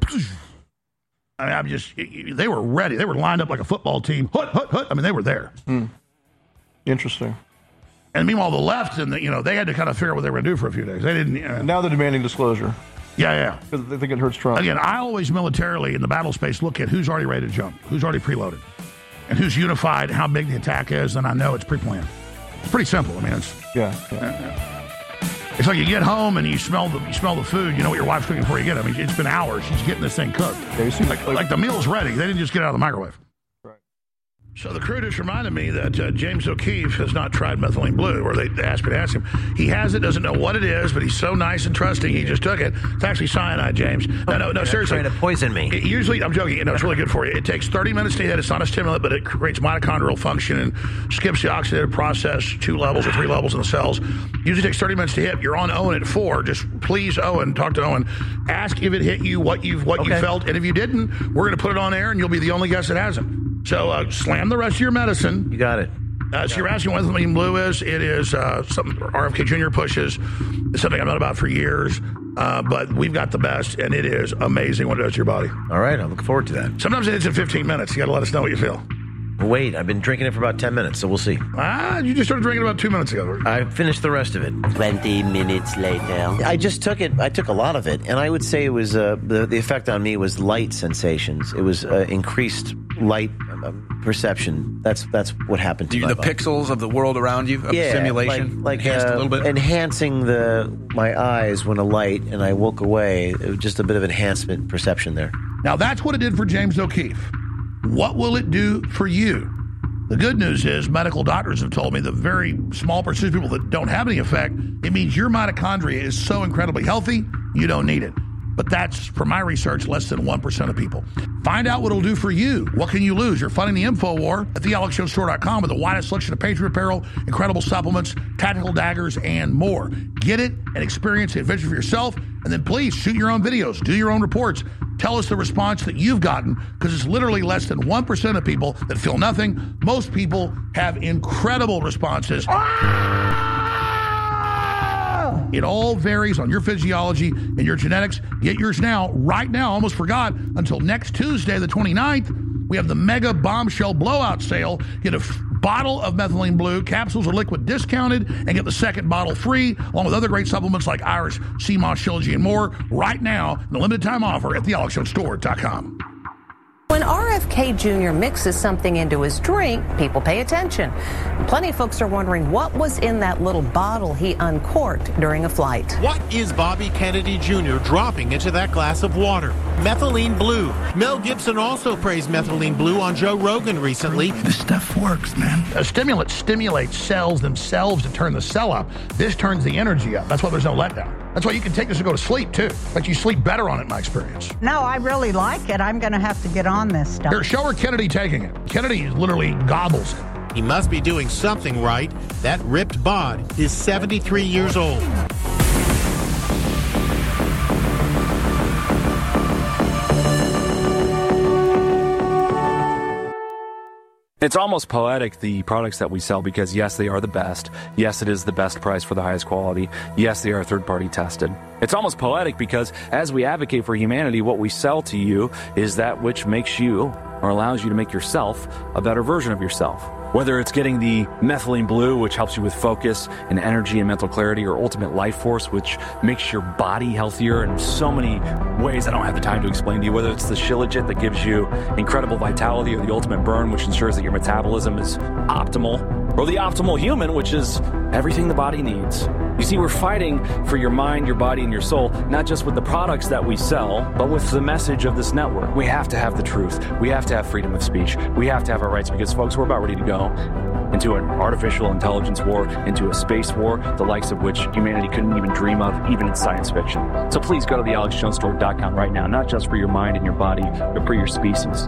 I mean, I'm just, they were ready. They were lined up like a football team. Hut, hut, hut. I mean, they were there. Hmm. Interesting. And meanwhile, the left, and the, you know, they had to kind of figure out what they were going to do for a few days. They didn't. Uh, now they're demanding disclosure. Yeah, yeah. Because they think it hurts Trump. Again, I always militarily in the battle space look at who's already ready to jump, who's already preloaded, and who's unified, how big the attack is, and I know it's pre-planned. It's pretty simple. I mean, it's yeah. yeah. Uh, it's like you get home and you smell the you smell the food. You know what your wife's cooking before you get it. I mean, it's been hours. She's getting this thing cooked. Yeah, you see, like, like, like the meal's ready. They didn't just get it out of the microwave. So the crew just reminded me that uh, James O'Keefe has not tried methylene blue, or they asked me to ask him. He has it, doesn't know what it is, but he's so nice and trusting, he just took it. It's actually cyanide, James. No, no, no, seriously. Trying to poison me. It usually, I'm joking, you know, it's really good for you. It takes thirty minutes to hit. It's not a stimulant, but it creates mitochondrial function and skips the oxidative process two levels or three levels in the cells. Usually takes thirty minutes to hit. You're on Owen at four. Just please, Owen, talk to Owen. Ask if it hit you, what you've what okay. you felt, and if you didn't, we're going to put it on air, and you'll be the only guest that hasn't. So uh, slam the rest of your medicine. You got it. Uh, so you're asking what methylene blue is. It is uh, something R F K Junior pushes. It's something I've known about for years, uh, but we've got the best, and it is amazing what it does to your body. All right, I'm looking forward to that. Sometimes it hits in fifteen minutes. You got to let us know what you feel. Wait, I've been drinking it for about ten minutes, so we'll see. Ah, you just started drinking about two minutes ago. I finished the rest of it. Twenty minutes later. I just took it. I took a lot of it, and I would say it was uh, the the effect on me was light sensations. It was uh, increased light um, perception. That's that's what happened to you, my the body. pixels of the world around you, of yeah, the simulation, like, like enhanced uh, a little bit, enhancing the my eyes when a light, and I woke away. It was just a bit of enhancement perception there. Now that's what it did for James O'Keefe. What will it do for you? The good news is medical doctors have told me the very small percentage of people that don't have any effect, it means your mitochondria is so incredibly healthy, you don't need it. But that's, from my research, less than one percent of people. Find out what it'll do for you. What can you lose? You're fighting the info war at the alex jones store dot com with the widest selection of Patriot apparel, incredible supplements, tactical daggers, and more. Get it and experience the adventure for yourself, and then please shoot your own videos, do your own reports. Tell us the response that you've gotten, because it's literally less than one percent of people that feel nothing. Most people have incredible responses. It all varies on your physiology and your genetics. Get yours now, right now. Almost forgot. Until next Tuesday, the twenty-ninth, we have the mega bombshell blowout sale. Get a f- bottle of methylene blue, capsules or liquid discounted, and get the second bottle free, along with other great supplements like Irish, Sea Moss, Shilajit, and more, right now in the limited time offer at the alex jones store dot com. When R F K Junior mixes something into his drink, people pay attention. Plenty of folks are wondering what was in that little bottle he uncorked during a flight. What is Bobby Kennedy Junior dropping into that glass of water? Methylene blue. Mel Gibson also praised methylene blue on Joe Rogan recently. This stuff works, man. A stimulant stimulates cells themselves to turn the cell up. This turns the energy up. That's why there's no letdown. That's why you can take this and go to sleep, too. But you sleep better on it, in my experience. No, I really like it. I'm going to have to get on this stuff. Here, show her Kennedy taking it. Kennedy literally gobbles it. He must be doing something right. That ripped bod is seventy-three years old. It's almost poetic, the products that we sell, because yes, they are the best. Yes, it is the best price for the highest quality. Yes, they are third-party tested. It's almost poetic because as we advocate for humanity, what we sell to you is that which makes you, or allows you to make yourself, a better version of yourself. Whether it's getting the methylene blue, which helps you with focus and energy and mental clarity, or ultimate life force, which makes your body healthier in so many ways I don't have the time to explain to you. Whether it's the Shilajit that gives you incredible vitality, or the ultimate burn, which ensures that your metabolism is optimal, or the optimal human, which is everything the body needs. You see, we're fighting for your mind, your body, and your soul, not just with the products that we sell, but with the message of this network. We have to have the truth. We have to have freedom of speech. We have to have our rights, because, folks, we're about ready to go into an artificial intelligence war, into a space war, the likes of which humanity couldn't even dream of, even in science fiction. So please go to the alex jones store dot com right now, not just for your mind and your body, but for your species.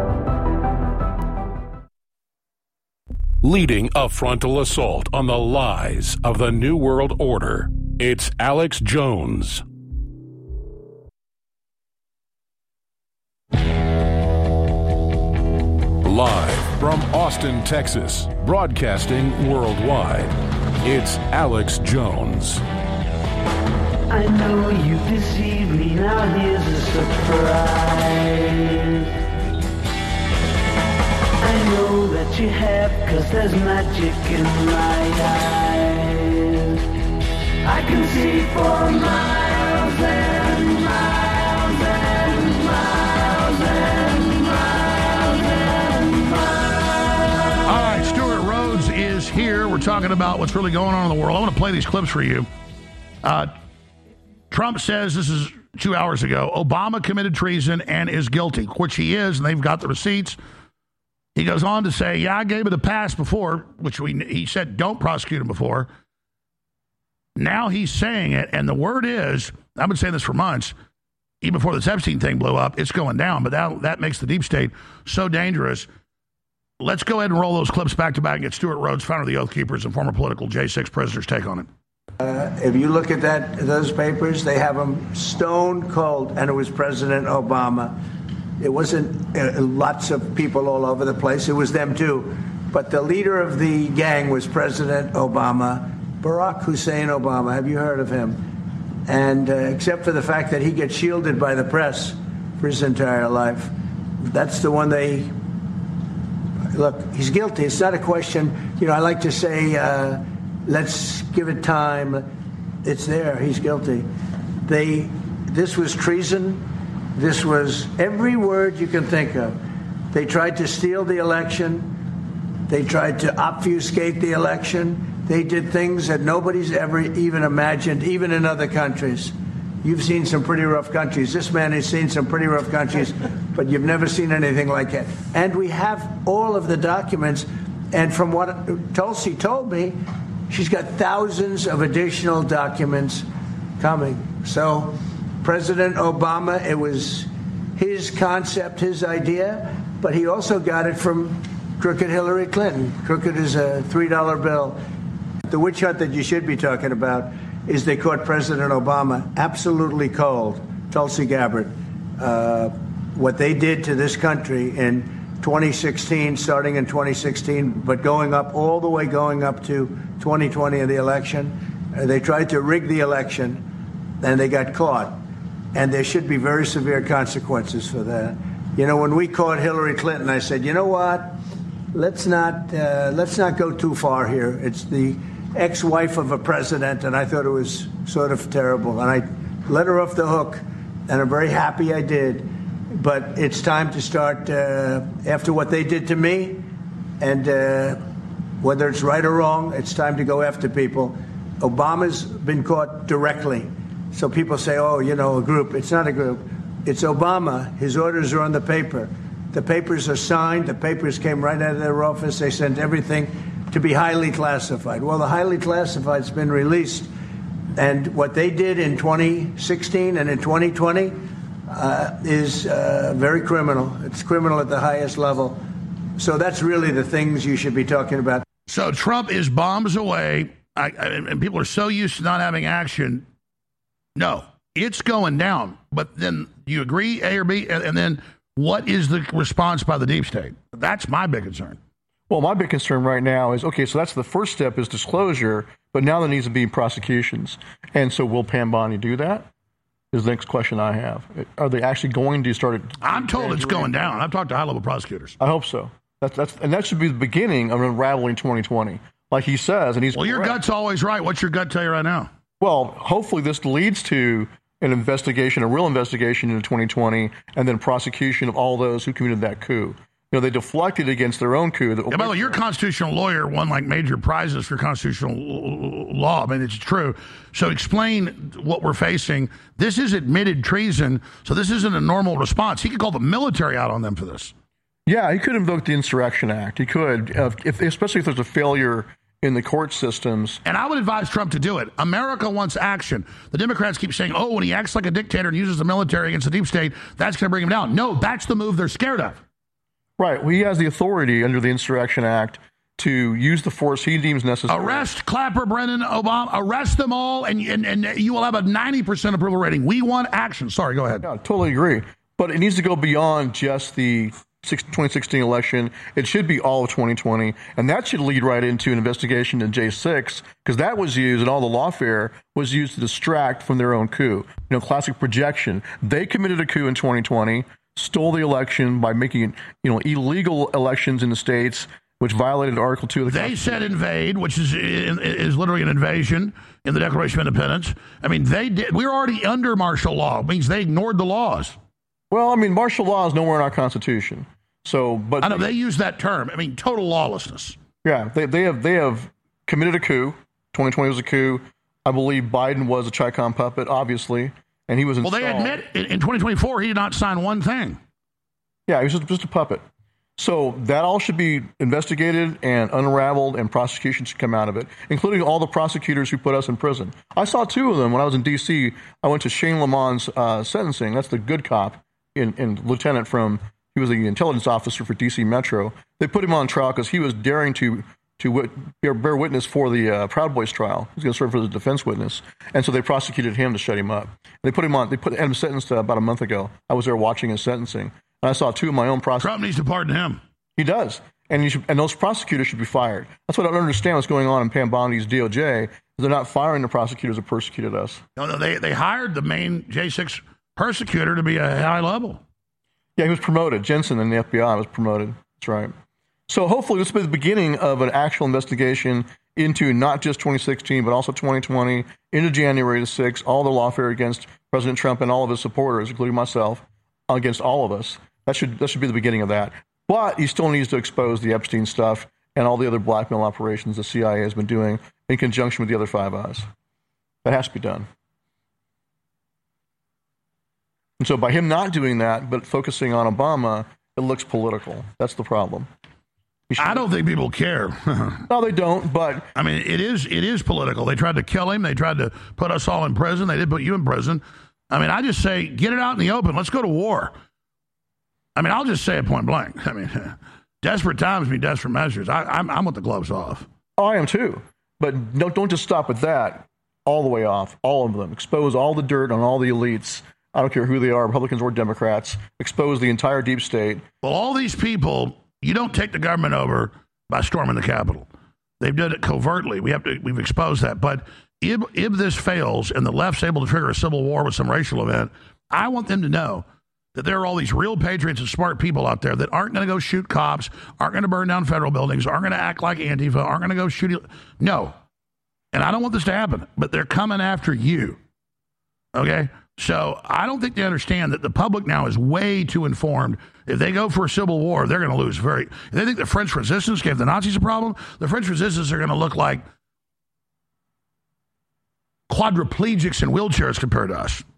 Leading a frontal assault on the lies of the New World Order, it's Alex Jones. Live from Austin, Texas, broadcasting worldwide, it's Alex Jones. I know you deceived me, now here's a surprise. I know that you have, cause there's magic in my eyes. I can see for miles and miles and miles and miles and miles. All right, Stuart Rhodes is here. We're talking about what's really going on in the world. I want to play these clips for you. Uh, Trump says, this is two hours ago, Obama committed treason and is guilty, which he is, and they've got the receipts. He goes on to say, yeah, I gave it a pass before, which we he said don't prosecute him before. Now he's saying it, and the word is, I've been saying this for months, even before this Epstein thing blew up, it's going down, but that, that makes the deep state so dangerous. Let's go ahead and roll those clips back to back and get Stuart Rhodes, founder of the Oath Keepers and former political J six prisoners, take on it. Uh, if you look at that, those papers, they have them stone cold, and it was President Obama. It wasn't uh, lots of people all over the place. It was them, too. But the leader of the gang was President Obama, Barack Hussein Obama. Have you heard of him? And uh, except for the fact that he gets shielded by the press for his entire life, that's the one they look, he's guilty. It's not a question. You know, I like to say, uh, let's give it time. It's there. He's guilty. They, this was treason. This was every word you can think of. They tried to steal the election. They tried to obfuscate the election. They did things that nobody's ever even imagined, even in other countries. You've seen some pretty rough countries. This man has seen some pretty rough countries, but you've never seen anything like it. And we have all of the documents. And from what Tulsi told me, she's got thousands of additional documents coming. So President Obama, it was his concept, his idea, but he also got it from crooked Hillary Clinton. Crooked is a three dollar bill. The witch hunt that you should be talking about is they caught President Obama absolutely cold, Tulsi Gabbard. Uh, what they did to this country in twenty sixteen, starting in twenty sixteen, but going up all the way going up to twenty twenty in the election, uh, they tried to rig the election, and they got caught. And there should be very severe consequences for that. You know, when we caught Hillary Clinton, I said, you know what? Let's not uh, let's not go too far here. It's the ex-wife of a president, and I thought it was sort of terrible. And I let her off the hook, and I'm very happy I did. But it's time to start uh, after what they did to me, and uh, whether it's right or wrong, it's time to go after people. Obama's been caught directly. So people say, oh, you know, a group. It's not a group. It's Obama. His orders are on the paper. The papers are signed. The papers came right out of their office. They sent everything to be highly classified. Well, the highly classified's been released. And what they did in twenty sixteen and in twenty twenty uh, is uh, very criminal. It's criminal at the highest level. So that's really the things you should be talking about. So Trump is bombs away, I, I, and people are so used to not having action. No, it's going down. But then you agree, A or B, and, and then what is the response by the deep state? That's my big concern. Well, my big concern right now is, okay, so that's the first step is disclosure, but now there needs to be prosecutions. And so will Pam Bondi do that? Is the next question I have. Are they actually going to start it? I'm told it's going down. I've talked to high-level prosecutors. I hope so. That's, that's, and that should be the beginning of unraveling twenty twenty. Like he says, and he's Well, correct. Your gut's always right. What's your gut tell you right now? Well, hopefully this leads to an investigation, a real investigation into twenty twenty, and then prosecution of all those who committed that coup. You know, they deflected against their own coup. Yeah, by the way, your constitutional lawyer won like major prizes for constitutional law. I mean, it's true. So explain what we're facing. This is admitted treason, so this isn't a normal response. He could call the military out on them for this. Yeah, he could invoke the Insurrection Act. He could, uh, if, especially if there's a failure in the court systems. And I would advise Trump to do it. America wants action. The Democrats keep saying, oh, when he acts like a dictator and uses the military against the deep state, that's going to bring him down. No, that's the move they're scared of. Right. Well, he has the authority under the Insurrection Act to use the force he deems necessary. Arrest Clapper, Brennan, Obama. Arrest them all, and, and, and you will have a ninety percent approval rating. We want action. Sorry, go ahead. Yeah, I totally agree. But it needs to go beyond just the twenty sixteen election. It should be all of twenty twenty, and that should lead right into an investigation in J six, because that was used, and all the lawfare was used to distract from their own coup. You know, classic projection. They committed a coup in twenty twenty, stole the election by making, you know, illegal elections in the states, which violated Article two of the Constitution. They said invade, which is is literally an invasion in the Declaration of Independence. I mean, they did. We're already under martial law. It means they ignored the laws. Well, I mean, martial law is nowhere in our Constitution. So, but I know they use that term. I mean, total lawlessness. Yeah, they they have they have committed a coup. twenty twenty was a coup. I believe Biden was a Chicom puppet, obviously, and he was installed. Well, they admit in twenty twenty-four he did not sign one thing. Yeah, he was just, just a puppet. So that all should be investigated and unraveled, and prosecution should come out of it, including all the prosecutors who put us in prison. I saw two of them when I was in D C. I went to Shane Lamont's uh, sentencing. That's the good cop, in, in lieutenant from. He was the intelligence officer for D C Metro. They put him on trial because he was daring to to wit, bear, bear witness for the uh, Proud Boys trial. He was going to serve as a defense witness, and so they prosecuted him to shut him up. And they put him on. They put him sentenced uh, about a month ago. I was there watching his sentencing, and I saw two of my own prosecutors. Trump needs to pardon him. He does, and you should, and those prosecutors should be fired. That's what I don't understand. What's going on in Pam Bondi's D O J? They're not firing the prosecutors that persecuted us. No, no, they they hired the main J six persecutor to be a high level. Yeah, he was promoted. Jensen in the F B I was promoted. That's right. So hopefully this will be the beginning of an actual investigation into not just twenty sixteen, but also twenty twenty, into January the sixth, all the lawfare against President Trump and all of his supporters, including myself, against all of us. That should that should be the beginning of that. But he still needs to expose the Epstein stuff and all the other blackmail operations the C I A has been doing in conjunction with the other Five Eyes. That has to be done. And so by him not doing that, but focusing on Obama, it looks political. That's the problem. I don't think people care. No, they don't, but... I mean, it is it is political. They tried to kill him. They tried to put us all in prison. They did put you in prison. I mean, I just say, get it out in the open. Let's go to war. I mean, I'll just say it point blank. I mean, desperate times mean desperate measures. I, I'm, I'm with the gloves off. Oh, I am too. But don't, don't just stop at that. All the way off. All of them. Expose all the dirt on all the elites. I don't care who they are, Republicans or Democrats. Expose the entire deep state. Well, all these people... You don't take the government over by storming the Capitol. They've done it covertly. We have to. We've exposed that. But if if this fails and the left's able to trigger a civil war with some racial event, I want them to know that there are all these real patriots and smart people out there that aren't going to go shoot cops, aren't going to burn down federal buildings, aren't going to act like Antifa, aren't going to go shoot. No. And I don't want this to happen, but they're coming after you. Okay? So I don't think they understand that the public now is way too informed. If they go for a civil war, they're going to lose. Very. If they think the French resistance gave the Nazis a problem, the French resistance are going to look like quadriplegics in wheelchairs compared to us.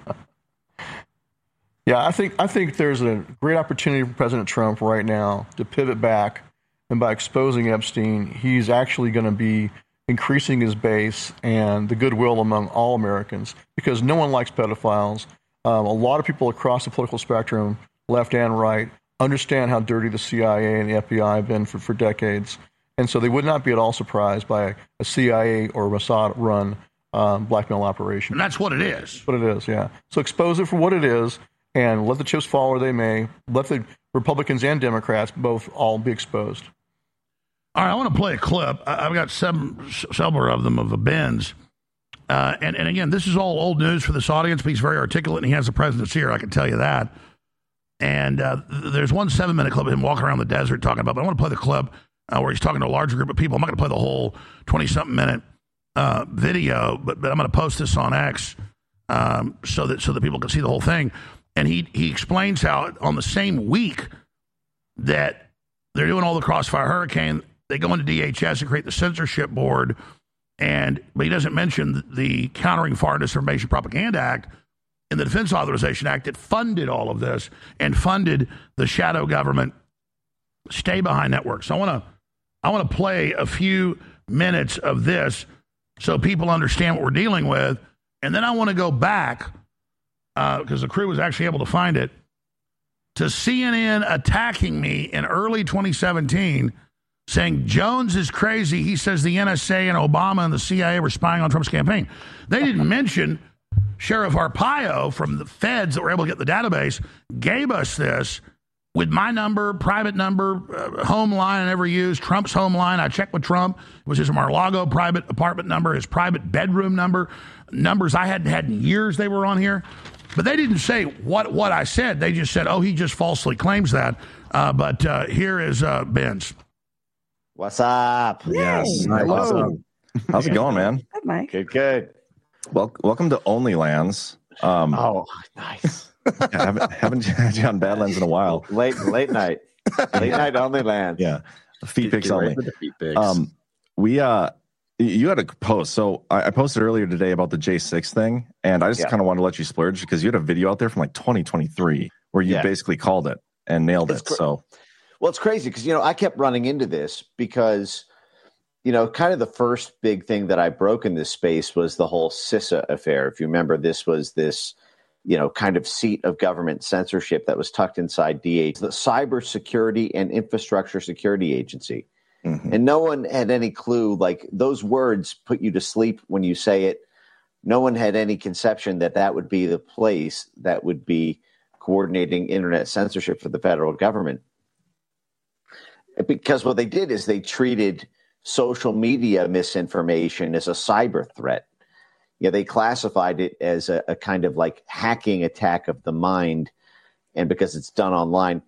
Yeah, I think I think there's a great opportunity for President Trump right now to pivot back, and by exposing Epstein, he's actually going to be increasing his base and the goodwill among all Americans, because no one likes pedophiles. Um, a lot of people across the political spectrum, left and right, understand how dirty the C I A and the F B I have been for, for decades. And so they would not be at all surprised by a C I A or Mossad-run um, blackmail operation. And that's what it is. What it is, yeah. So expose it for what it is, and let the chips fall where they may. Let the Republicans and Democrats both all be exposed. All right, I want to play a clip. I've got some, several of them of the Benz. Uh, and, and again, this is all old news for this audience, but he's very articulate, and he has the president's ear, I can tell you that. And uh, there's one seven-minute clip of him walking around the desert talking about, but I want to play the clip uh, where he's talking to a larger group of people. I'm not going to play the whole twenty-something minute uh, video, but, but I'm going to post this on X um, so that so that people can see the whole thing. And he, he explains how on the same week that they're doing all the Crossfire Hurricane, they go into D H S and create the censorship board, and but he doesn't mention the Countering Foreign Disinformation Propaganda Act in the Defense Authorization Act that funded all of this and funded the shadow government stay-behind network. So I want to I want to play a few minutes of this so people understand what we're dealing with, and then I want to go back, because uh, the crew was actually able to find it, to C N N attacking me in early twenty seventeen, saying Jones is crazy. He says the N S A and Obama and the C I A were spying on Trump's campaign. They didn't mention Sheriff Arpaio from the feds that were able to get the database gave us this with my number, private number, uh, home line I never used, Trump's home line. I checked with Trump. It was his Mar-a-Lago private apartment number, his private bedroom number, numbers I hadn't had in years they were on here. But they didn't say what, what I said. They just said, oh, he just falsely claims that. Uh, but uh, here is uh, Benz. What's up? Yay. Yes. Hello. How's it going, man? Good, Mike. Good, good. Well, welcome to OnlyLands. Um, oh, nice. Yeah, haven't, haven't had you on Badlands in a while. Late late night. Late night OnlyLands. Yeah. Feet pics only. The feet pics. Um, we, uh, you had a post. So I, I posted earlier today about the J six thing, and I just yeah. kind of wanted to let you splurge because you had a video out there from like twenty twenty-three where you yeah. basically called it and nailed it's it. Cr- so, well, it's crazy because, you know, I kept running into this because, you know, kind of the first big thing that I broke in this space was the whole CISA affair. If you remember, this was this, you know, kind of seat of government censorship that was tucked inside D H, the Cybersecurity and Infrastructure Security Agency. Mm-hmm. And no one had any clue, like those words put you to sleep when you say it. No one had any conception that that would be the place that would be coordinating internet censorship for the federal government. Because what they did is they treated social media misinformation as a cyber threat. You know, they classified it as a, a kind of like hacking attack of the mind, and because it's done online.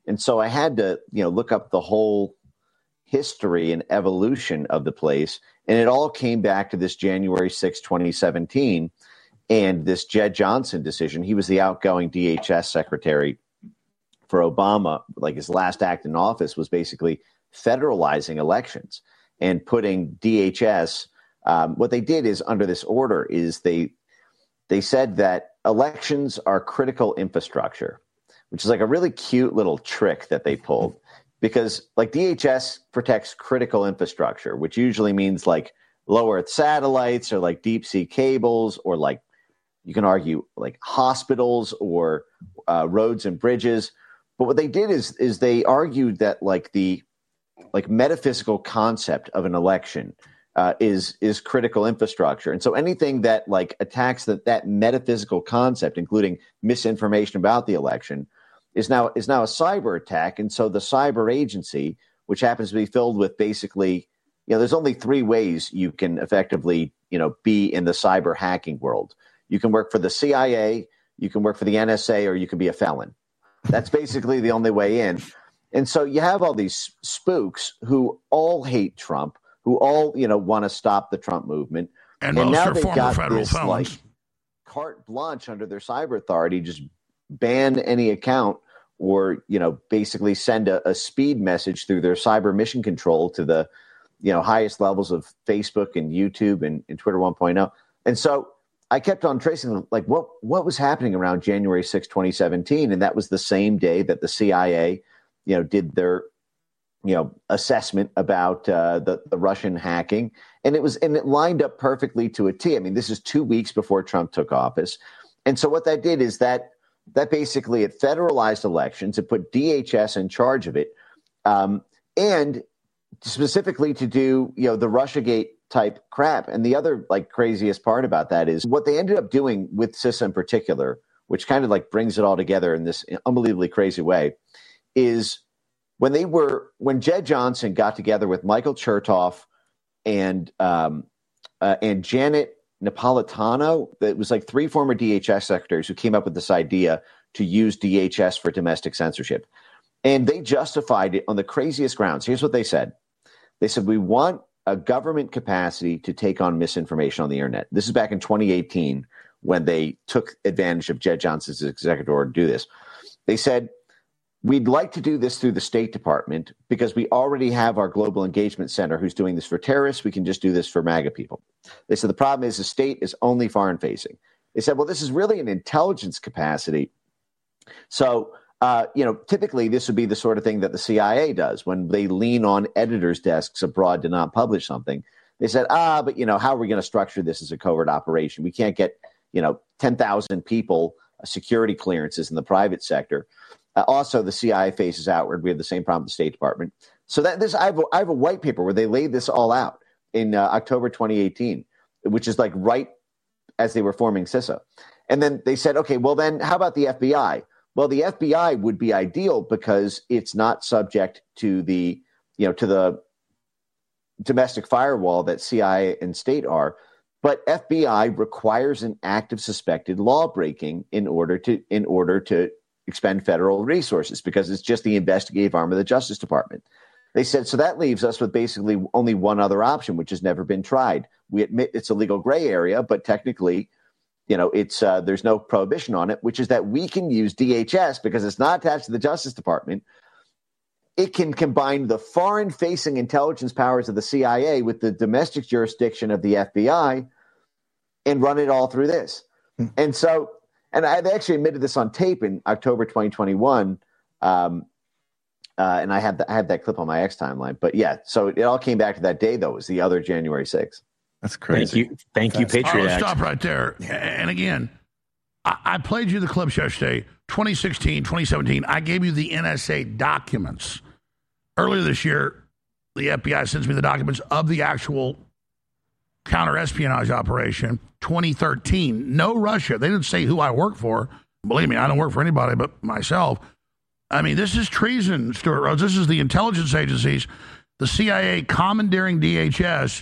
And so I had to, you know, look up the whole history and evolution of the place. And it all came back to this January sixth, twenty seventeen, and this Jed Johnson decision. He was the outgoing D H S secretary for Obama. Like, his last act in office was basically federalizing elections and putting D H S. Um, what they did is, under this order, is they they said that elections are critical infrastructure, which is like a really cute little trick that they pulled. Because, like, D H S protects critical infrastructure, which usually means like low Earth satellites or like deep sea cables, or like, you can argue, like hospitals or uh, roads and bridges. But what they did is is they argued that like the like metaphysical concept of an election uh, is is critical infrastructure, and so anything that like attacks that that metaphysical concept, including misinformation about the election, is now is now a cyber attack. And so the cyber agency, which happens to be filled with basically, you know, there's only three ways you can effectively, you know, be in the cyber hacking world. You can work for the C I A, you can work for the N S A, or you can be a felon. That's basically the only way in. And so you have all these spooks who all hate Trump, who all, you know, want to stop the Trump movement. And, and most now are they've former got federal this felons. like carte blanche under their cyber authority, just ban any account, or, you know, basically send a, a speed message through their cyber mission control to the, you know, highest levels of Facebook and YouTube and, and Twitter one point oh. And so I kept on tracing, like, what what was happening around January sixth, twenty seventeen. And that was the same day that the C I A, you know, did their, you know, assessment about uh, the, the Russian hacking. And it was, and it lined up perfectly to a T. I mean, this is two weeks before Trump took office. And so what that did is that, that basically it federalized elections. It put D H S in charge of it. Um, and specifically to do, you know, the Russiagate type crap. And the other like craziest part about that is what they ended up doing with CISA in particular, which kind of like brings it all together in this unbelievably crazy way, is when they were, when Jed Johnson got together with Michael Chertoff and, um, uh, and Janet Napolitano, that was like three former D H S secretaries who came up with this idea to use D H S for domestic censorship. And they justified it on the craziest grounds. Here's what they said. They said, we want a government capacity to take on misinformation on the internet. This is back in twenty eighteen when they took advantage of Jed Johnson's executive order to do this. They said, we'd like to do this through the State Department because we already have our Global Engagement Center who's doing this for terrorists. We can just do this for MAGA people. They said the problem is the state is only foreign facing. They said, well, this is really an intelligence capacity. So, uh, you know, typically this would be the sort of thing that the C I A does when they lean on editors' desks abroad to not publish something. They said, ah, but, you know, how are we going to structure this as a covert operation? We can't get, you know, ten thousand people, uh, security clearances in the private sector. Uh, also, the C I A faces outward. We have the same problem with the State Department. So that this, I have, a, I have a white paper where they laid this all out in uh, October twenty eighteen, which is like right as they were forming CISA. And then they said, okay, well then how about the F B I? Well, the F B I would be ideal because it's not subject to the, you know, to the domestic firewall that C I A and state are. But F B I requires an act of suspected law breaking in order to in order to expend federal resources because it's just the investigative arm of the Justice Department. They said, so that leaves us with basically only one other option, which has never been tried. We admit it's a legal gray area, but technically, you know, it's uh, there's no prohibition on it, which is that we can use D H S because it's not attached to the Justice Department. It can combine the foreign-facing intelligence powers of the C I A with the domestic jurisdiction of the F B I and run it all through this. Hmm. And so, and I actually admitted this on tape in October twenty twenty-one, um, uh, and I have the, I have that clip on my X timeline. But yeah, so it all came back to that day, though. It was the other January sixth. That's crazy. Thank you, thank you, Patriot I'll Act. stop right there. And again, I, I played you the clips yesterday, twenty sixteen, twenty seventeen. I gave you the N S A documents. Earlier this year, the F B I sends me the documents of the actual counter-espionage operation, twenty thirteen. No Russia. They didn't say who I work for. Believe me, I don't work for anybody but myself. I mean, this is treason, Stuart Rhodes. This is the intelligence agencies, the C I A commandeering D H S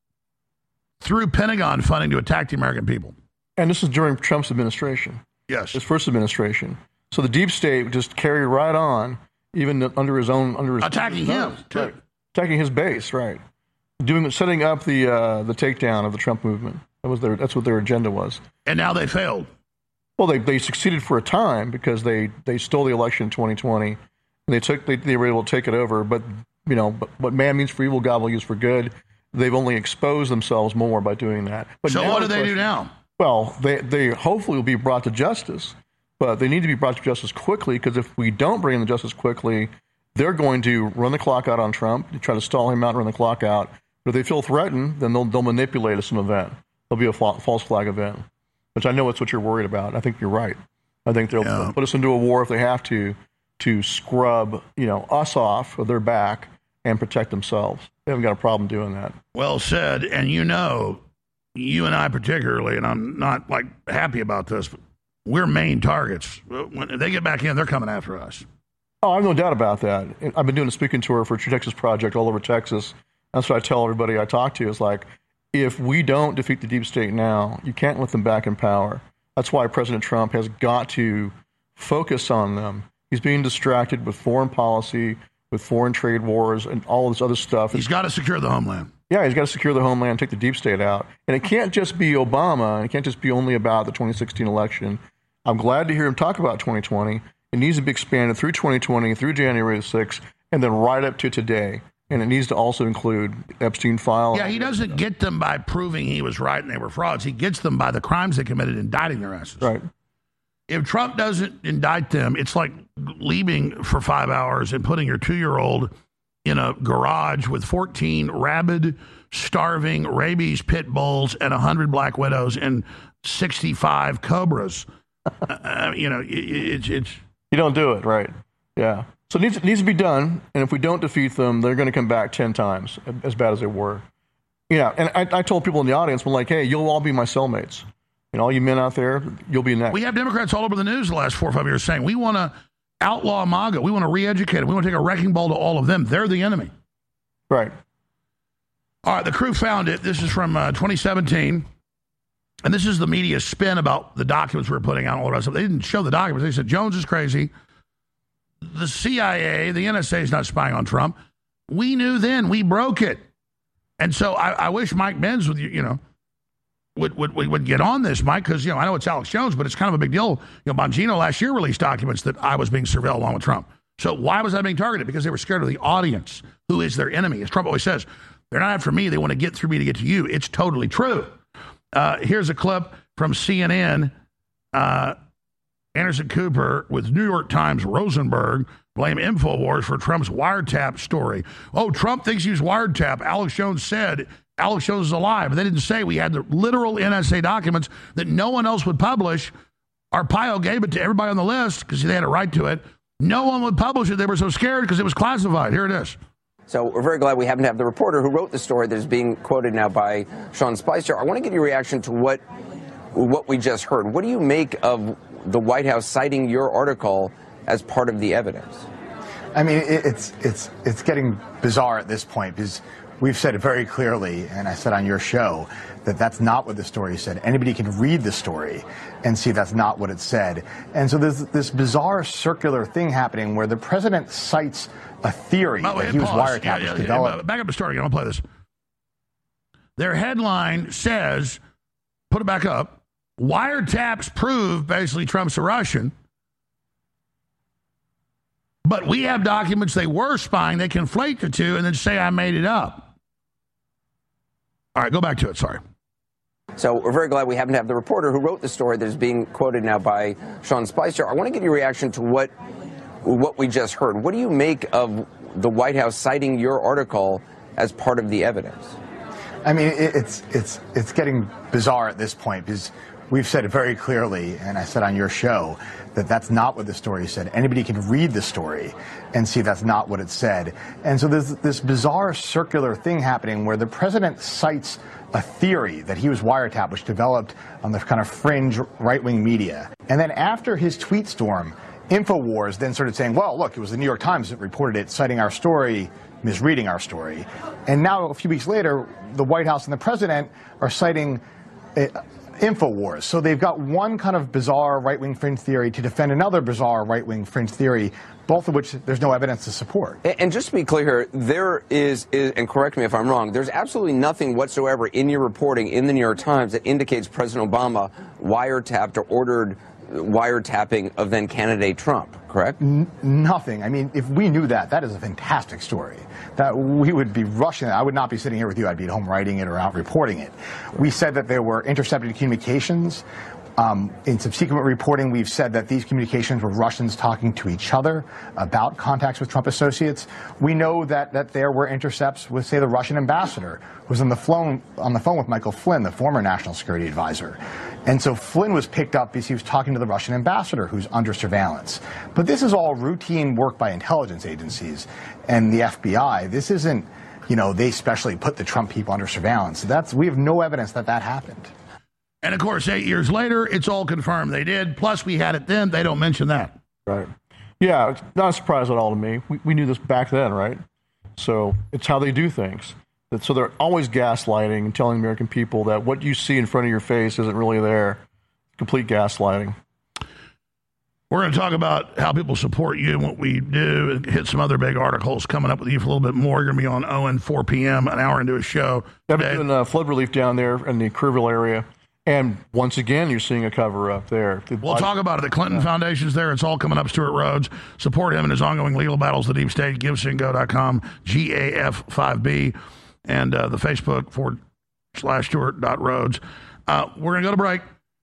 through Pentagon funding to attack the American people. And this is during Trump's administration. Yes. His first administration. So the deep state just carried right on even under his own under his attacking him, too. Right. Attacking his base, right? Doing setting up the uh, the takedown of the Trump movement. That was their that's what their agenda was. And now they failed. Well, they they succeeded for a time because they, they stole the election in twenty twenty, and they took they, they were able to take it over. But you know, but, what man means for evil, God will use for good. They've only exposed themselves more by doing that. But so what do they question, do now? Well, they they hopefully will be brought to justice, but they need to be brought to justice quickly, because if we don't bring them to justice quickly, they're going to run the clock out on Trump, to try to stall him out and run the clock out. But if they feel threatened, then they'll they'll manipulate us some event. There'll be a false flag event, which I know it's what you're worried about. I think you're right. I think they'll, yeah. they'll put us into a war if they have to, to scrub you know us off of their back and protect themselves. They haven't got a problem doing that. Well said. And you know, you and I particularly, and I'm not like happy about this, but we're main targets. When they get back in, they're coming after us. Oh, I have no doubt about that. I've been doing a speaking tour for True Texas Project all over Texas. That's what I tell everybody I talk to is like, if we don't defeat the deep state now, you can't let them back in power. That's why President Trump has got to focus on them. He's being distracted with foreign policy, with foreign trade wars, and all this other stuff. He's got to secure the homeland. Yeah, he's got to secure the homeland, take the deep state out. And it can't just be Obama, and it can't just be only about the twenty sixteen election. I'm glad to hear him talk about twenty twenty. It needs to be expanded through twenty twenty, through January the sixth, and then right up to today. And it needs to also include Epstein file. Yeah, he doesn't get them by proving he was right and they were frauds. He gets them by the crimes they committed, indicting their asses. Right. If Trump doesn't indict them, it's like leaving for five hours and putting your two-year-old in a garage with fourteen rabid, starving rabies pit bulls and one hundred black widows and sixty-five cobras. uh, you know, it, it's it's. You don't do it, right? Yeah. So it needs, it needs to be done, and if we don't defeat them, they're going to come back ten times, as bad as they were. Yeah, and I, I told people in the audience, I'm like, hey, you'll all be my cellmates. And all you men out there, you'll be next. We have Democrats all over the news the last four or five years saying, we want to outlaw MAGA. We want to re-educate them. We want to take a wrecking ball to all of them. They're the enemy. Right. All right, the crew found it. This is from uh, twenty seventeen. And this is the media's spin about the documents we were putting out and all the rest of it. They didn't show the documents. They said, Jones is crazy. The C I A, the N S A is not spying on Trump. We knew then. We broke it. And so I, I wish Mike Benz would, you know, would, would, would get on this, Mike, because, you know, I know it's Alex Jones, but it's kind of a big deal. You know, Bongino last year released documents that I was being surveilled along with Trump. So why was I being targeted? Because they were scared of the audience, who is their enemy. As Trump always says, they're not after me. They want to get through me to get to you. It's totally true. Uh, here's a clip from C N N. Uh, Anderson Cooper with New York Times Rosenberg blame InfoWars for Trump's wiretap story. Oh, Trump thinks he was wiretap. Alex Jones said Alex Jones is a lie, but they didn't say we had the literal N S A documents that no one else would publish. Arpaio gave it to everybody on the list because they had a right to it. No one would publish it. They were so scared because it was classified. Here it is. So we're very glad we happen to have the reporter who wrote the story that is being quoted now by Sean Spicer. I want to get your reaction to what what we just heard. What do you make of the White House citing your article as part of the evidence? I mean, it's it's it's getting bizarre at this point because we've said it very clearly, and I said on your show, that that's not what the story said. Anybody can read the story and see that's not what it said. And so there's this bizarre circular thing happening where the president cites a theory oh, that he was wiretapped. Yeah, yeah, developed. Yeah, back up the story again. I'll play this. Their headline says, put it back up, wiretaps prove basically Trump's a Russian. But we have documents they were spying. They conflate the two and then say I made it up. All right, go back to it. Sorry. So we're very glad we happen to have the reporter who wrote the story that is being quoted now by Sean Spicer. I want to get your reaction to what what we just heard. What do you make of the White House citing your article as part of the evidence? I mean, it's it's it's getting bizarre at this point because we've said it very clearly, and I said on your show, that that's not what the story said. Anybody can read the story and see that's not what it said. And so there's this bizarre circular thing happening where the president cites a theory that he was wiretapped, which developed on the kind of fringe right-wing media. And then after his tweet storm, InfoWars then started saying, well, look, it was the New York Times that reported it, citing our story, misreading our story. And now, a few weeks later, the White House and the president are citing a, InfoWars. So they've got one kind of bizarre right-wing fringe theory to defend another bizarre right-wing fringe theory, both of which there's no evidence to support. And, and just to be clear here, there is, is, and correct me if I'm wrong, there's absolutely nothing whatsoever in your reporting in the New York Times that indicates President Obama wiretapped or ordered wiretapping of then candidate Trump, correct? N- nothing. I mean, if we knew that, that is a fantastic story. That we would be rushing it. I would not be sitting here with you. I'd be at home writing it or out reporting it. We said that there were intercepted communications. Um, in subsequent reporting, we've said that these communications were Russians talking to each other about contacts with Trump associates. We know that, that there were intercepts with, say, the Russian ambassador, who was on the, phone, on the phone with Michael Flynn, the former national security advisor. And so Flynn was picked up because he was talking to the Russian ambassador, who's under surveillance. But this is all routine work by intelligence agencies and the F B I. This isn't, you know, they specially put the Trump people under surveillance. That's, we have no evidence that that happened. And, of course, eight years later, it's all confirmed they did. Plus, we had it then. They don't mention that. Right. Yeah, it's not a surprise at all to me. We, we knew this back then, right? So it's how they do things. So they're always gaslighting and telling American people that what you see in front of your face isn't really there. Complete gaslighting. We're going to talk about how people support you and what we do and hit some other big articles coming up with you for a little bit more. You're going to be on Owen, four p.m., an hour into a show. They've been doing uh, flood relief down there in the Kerrville area. And once again, you're seeing a cover-up there. The we'll talk about it. The Clinton yeah. Foundation's there. It's all coming up. Stuart Rhodes. Support him in his ongoing legal battles, the Deep State, give singo dot com, G A F five B, and uh, the Facebook forward slash Stuart dot Rhodes. Uh, we're going to go to break.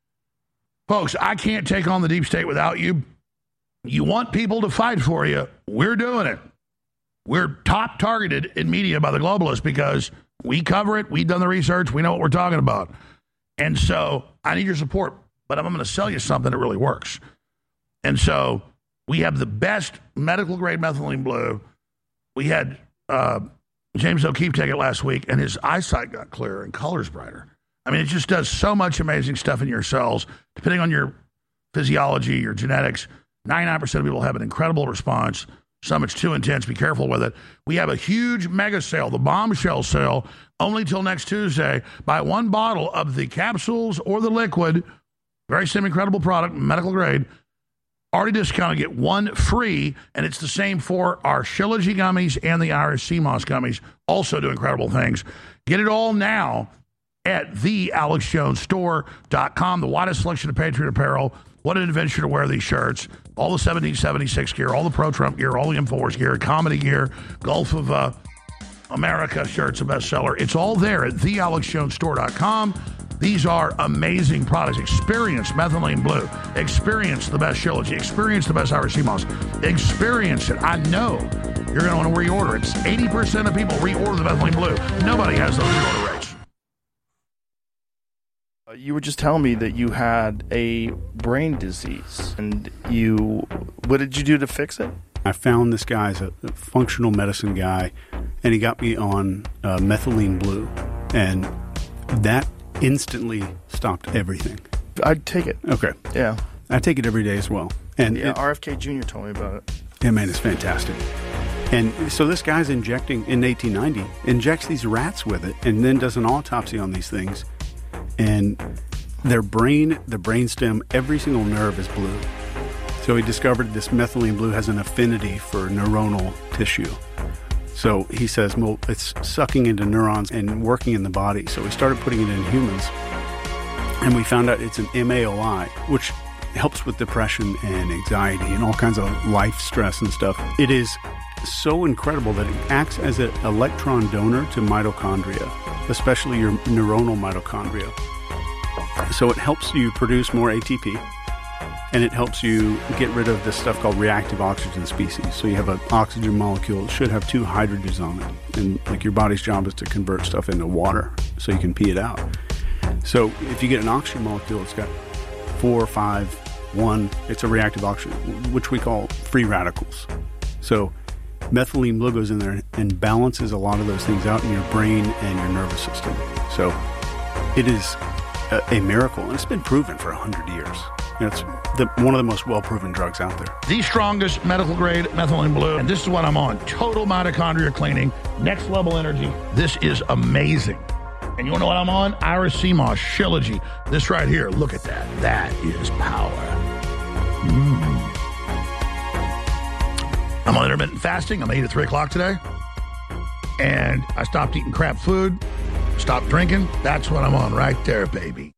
Folks, I can't take on the Deep State without you. You want people to fight for you. We're doing it. We're top targeted in media by the globalists because we cover it. We've done the research. We know what we're talking about. And so I need your support, but I'm going to sell you something that really works. And so we have the best medical-grade methylene blue. We had uh, James O'Keefe take it last week, and his eyesight got clearer and color's brighter. I mean, it just does so much amazing stuff in your cells. Depending on your physiology, your genetics, ninety-nine percent of people have an incredible response. Some it's too intense. Be careful with it. We have a huge mega sale, the bombshell sale, only till next Tuesday. Buy one bottle of the capsules or the liquid. Very same incredible product, medical grade. Already discounted. Get one free, and it's the same for our Shilajit gummies and the Irish Sea Moss gummies. Also do incredible things. Get it all now at the alex jones store dot com. The widest selection of Patriot apparel. What an adventure to wear these shirts. All the seventeen seventy-six gear, all the pro-Trump gear, all the InfoWars gear, comedy gear, Gulf of uh, America shirts, a bestseller. It's all there at the alex jones store dot com. These are amazing products. Experience methylene blue. Experience the best Shilajit. Experience the best Irish Sea Moss. Experience it. I know you're going to want to reorder. It's eighty percent of people reorder the methylene blue. Nobody has those reorder rates. You were just telling me that you had a brain disease, and you, what did you do to fix it? I found this guy's a functional medicine guy, and he got me on uh, methylene blue, and that instantly stopped everything. I'd take it. Okay. Yeah. I take it every day as well. And yeah, it, R F K Junior told me about it. Yeah, man, it's fantastic. And so this guy's injecting, in eighteen ninety, injects these rats with it, and then does an autopsy on these things. And their brain, the brainstem, every single nerve is blue. So he discovered this methylene blue has an affinity for neuronal tissue. So he says, well, it's sucking into neurons and working in the body. So we started putting it in humans. And we found out it's an M A O I, which helps with depression and anxiety and all kinds of life stress and stuff. It is so incredible that it acts as an electron donor to mitochondria, especially your neuronal mitochondria. So it helps you produce more A T P, and it helps you get rid of this stuff called reactive oxygen species. So you have an oxygen molecule that should have two hydrogens on it, and like your body's job is to convert stuff into water so you can pee it out. So if you get an oxygen molecule, it's got four, five, one, it's a reactive oxygen, which we call free radicals. So methylene blue goes in there and balances a lot of those things out in your brain and your nervous system. So it is a, a miracle, and it's been proven for one hundred years. It's the, one of the most well-proven drugs out there. The strongest medical-grade methylene blue, and this is what I'm on. Total mitochondria cleaning, next-level energy. This is amazing. And you want to know what I'm on? Iris Seamoss, Shilajit. This right here, look at that. That is power. Mm. I'm on intermittent fasting. I'm eating at three o'clock today. And I stopped eating crap food, stopped drinking. That's what I'm on right there, baby.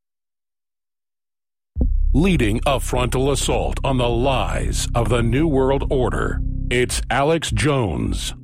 Leading a frontal assault on the lies of the New World Order, it's Alex Jones.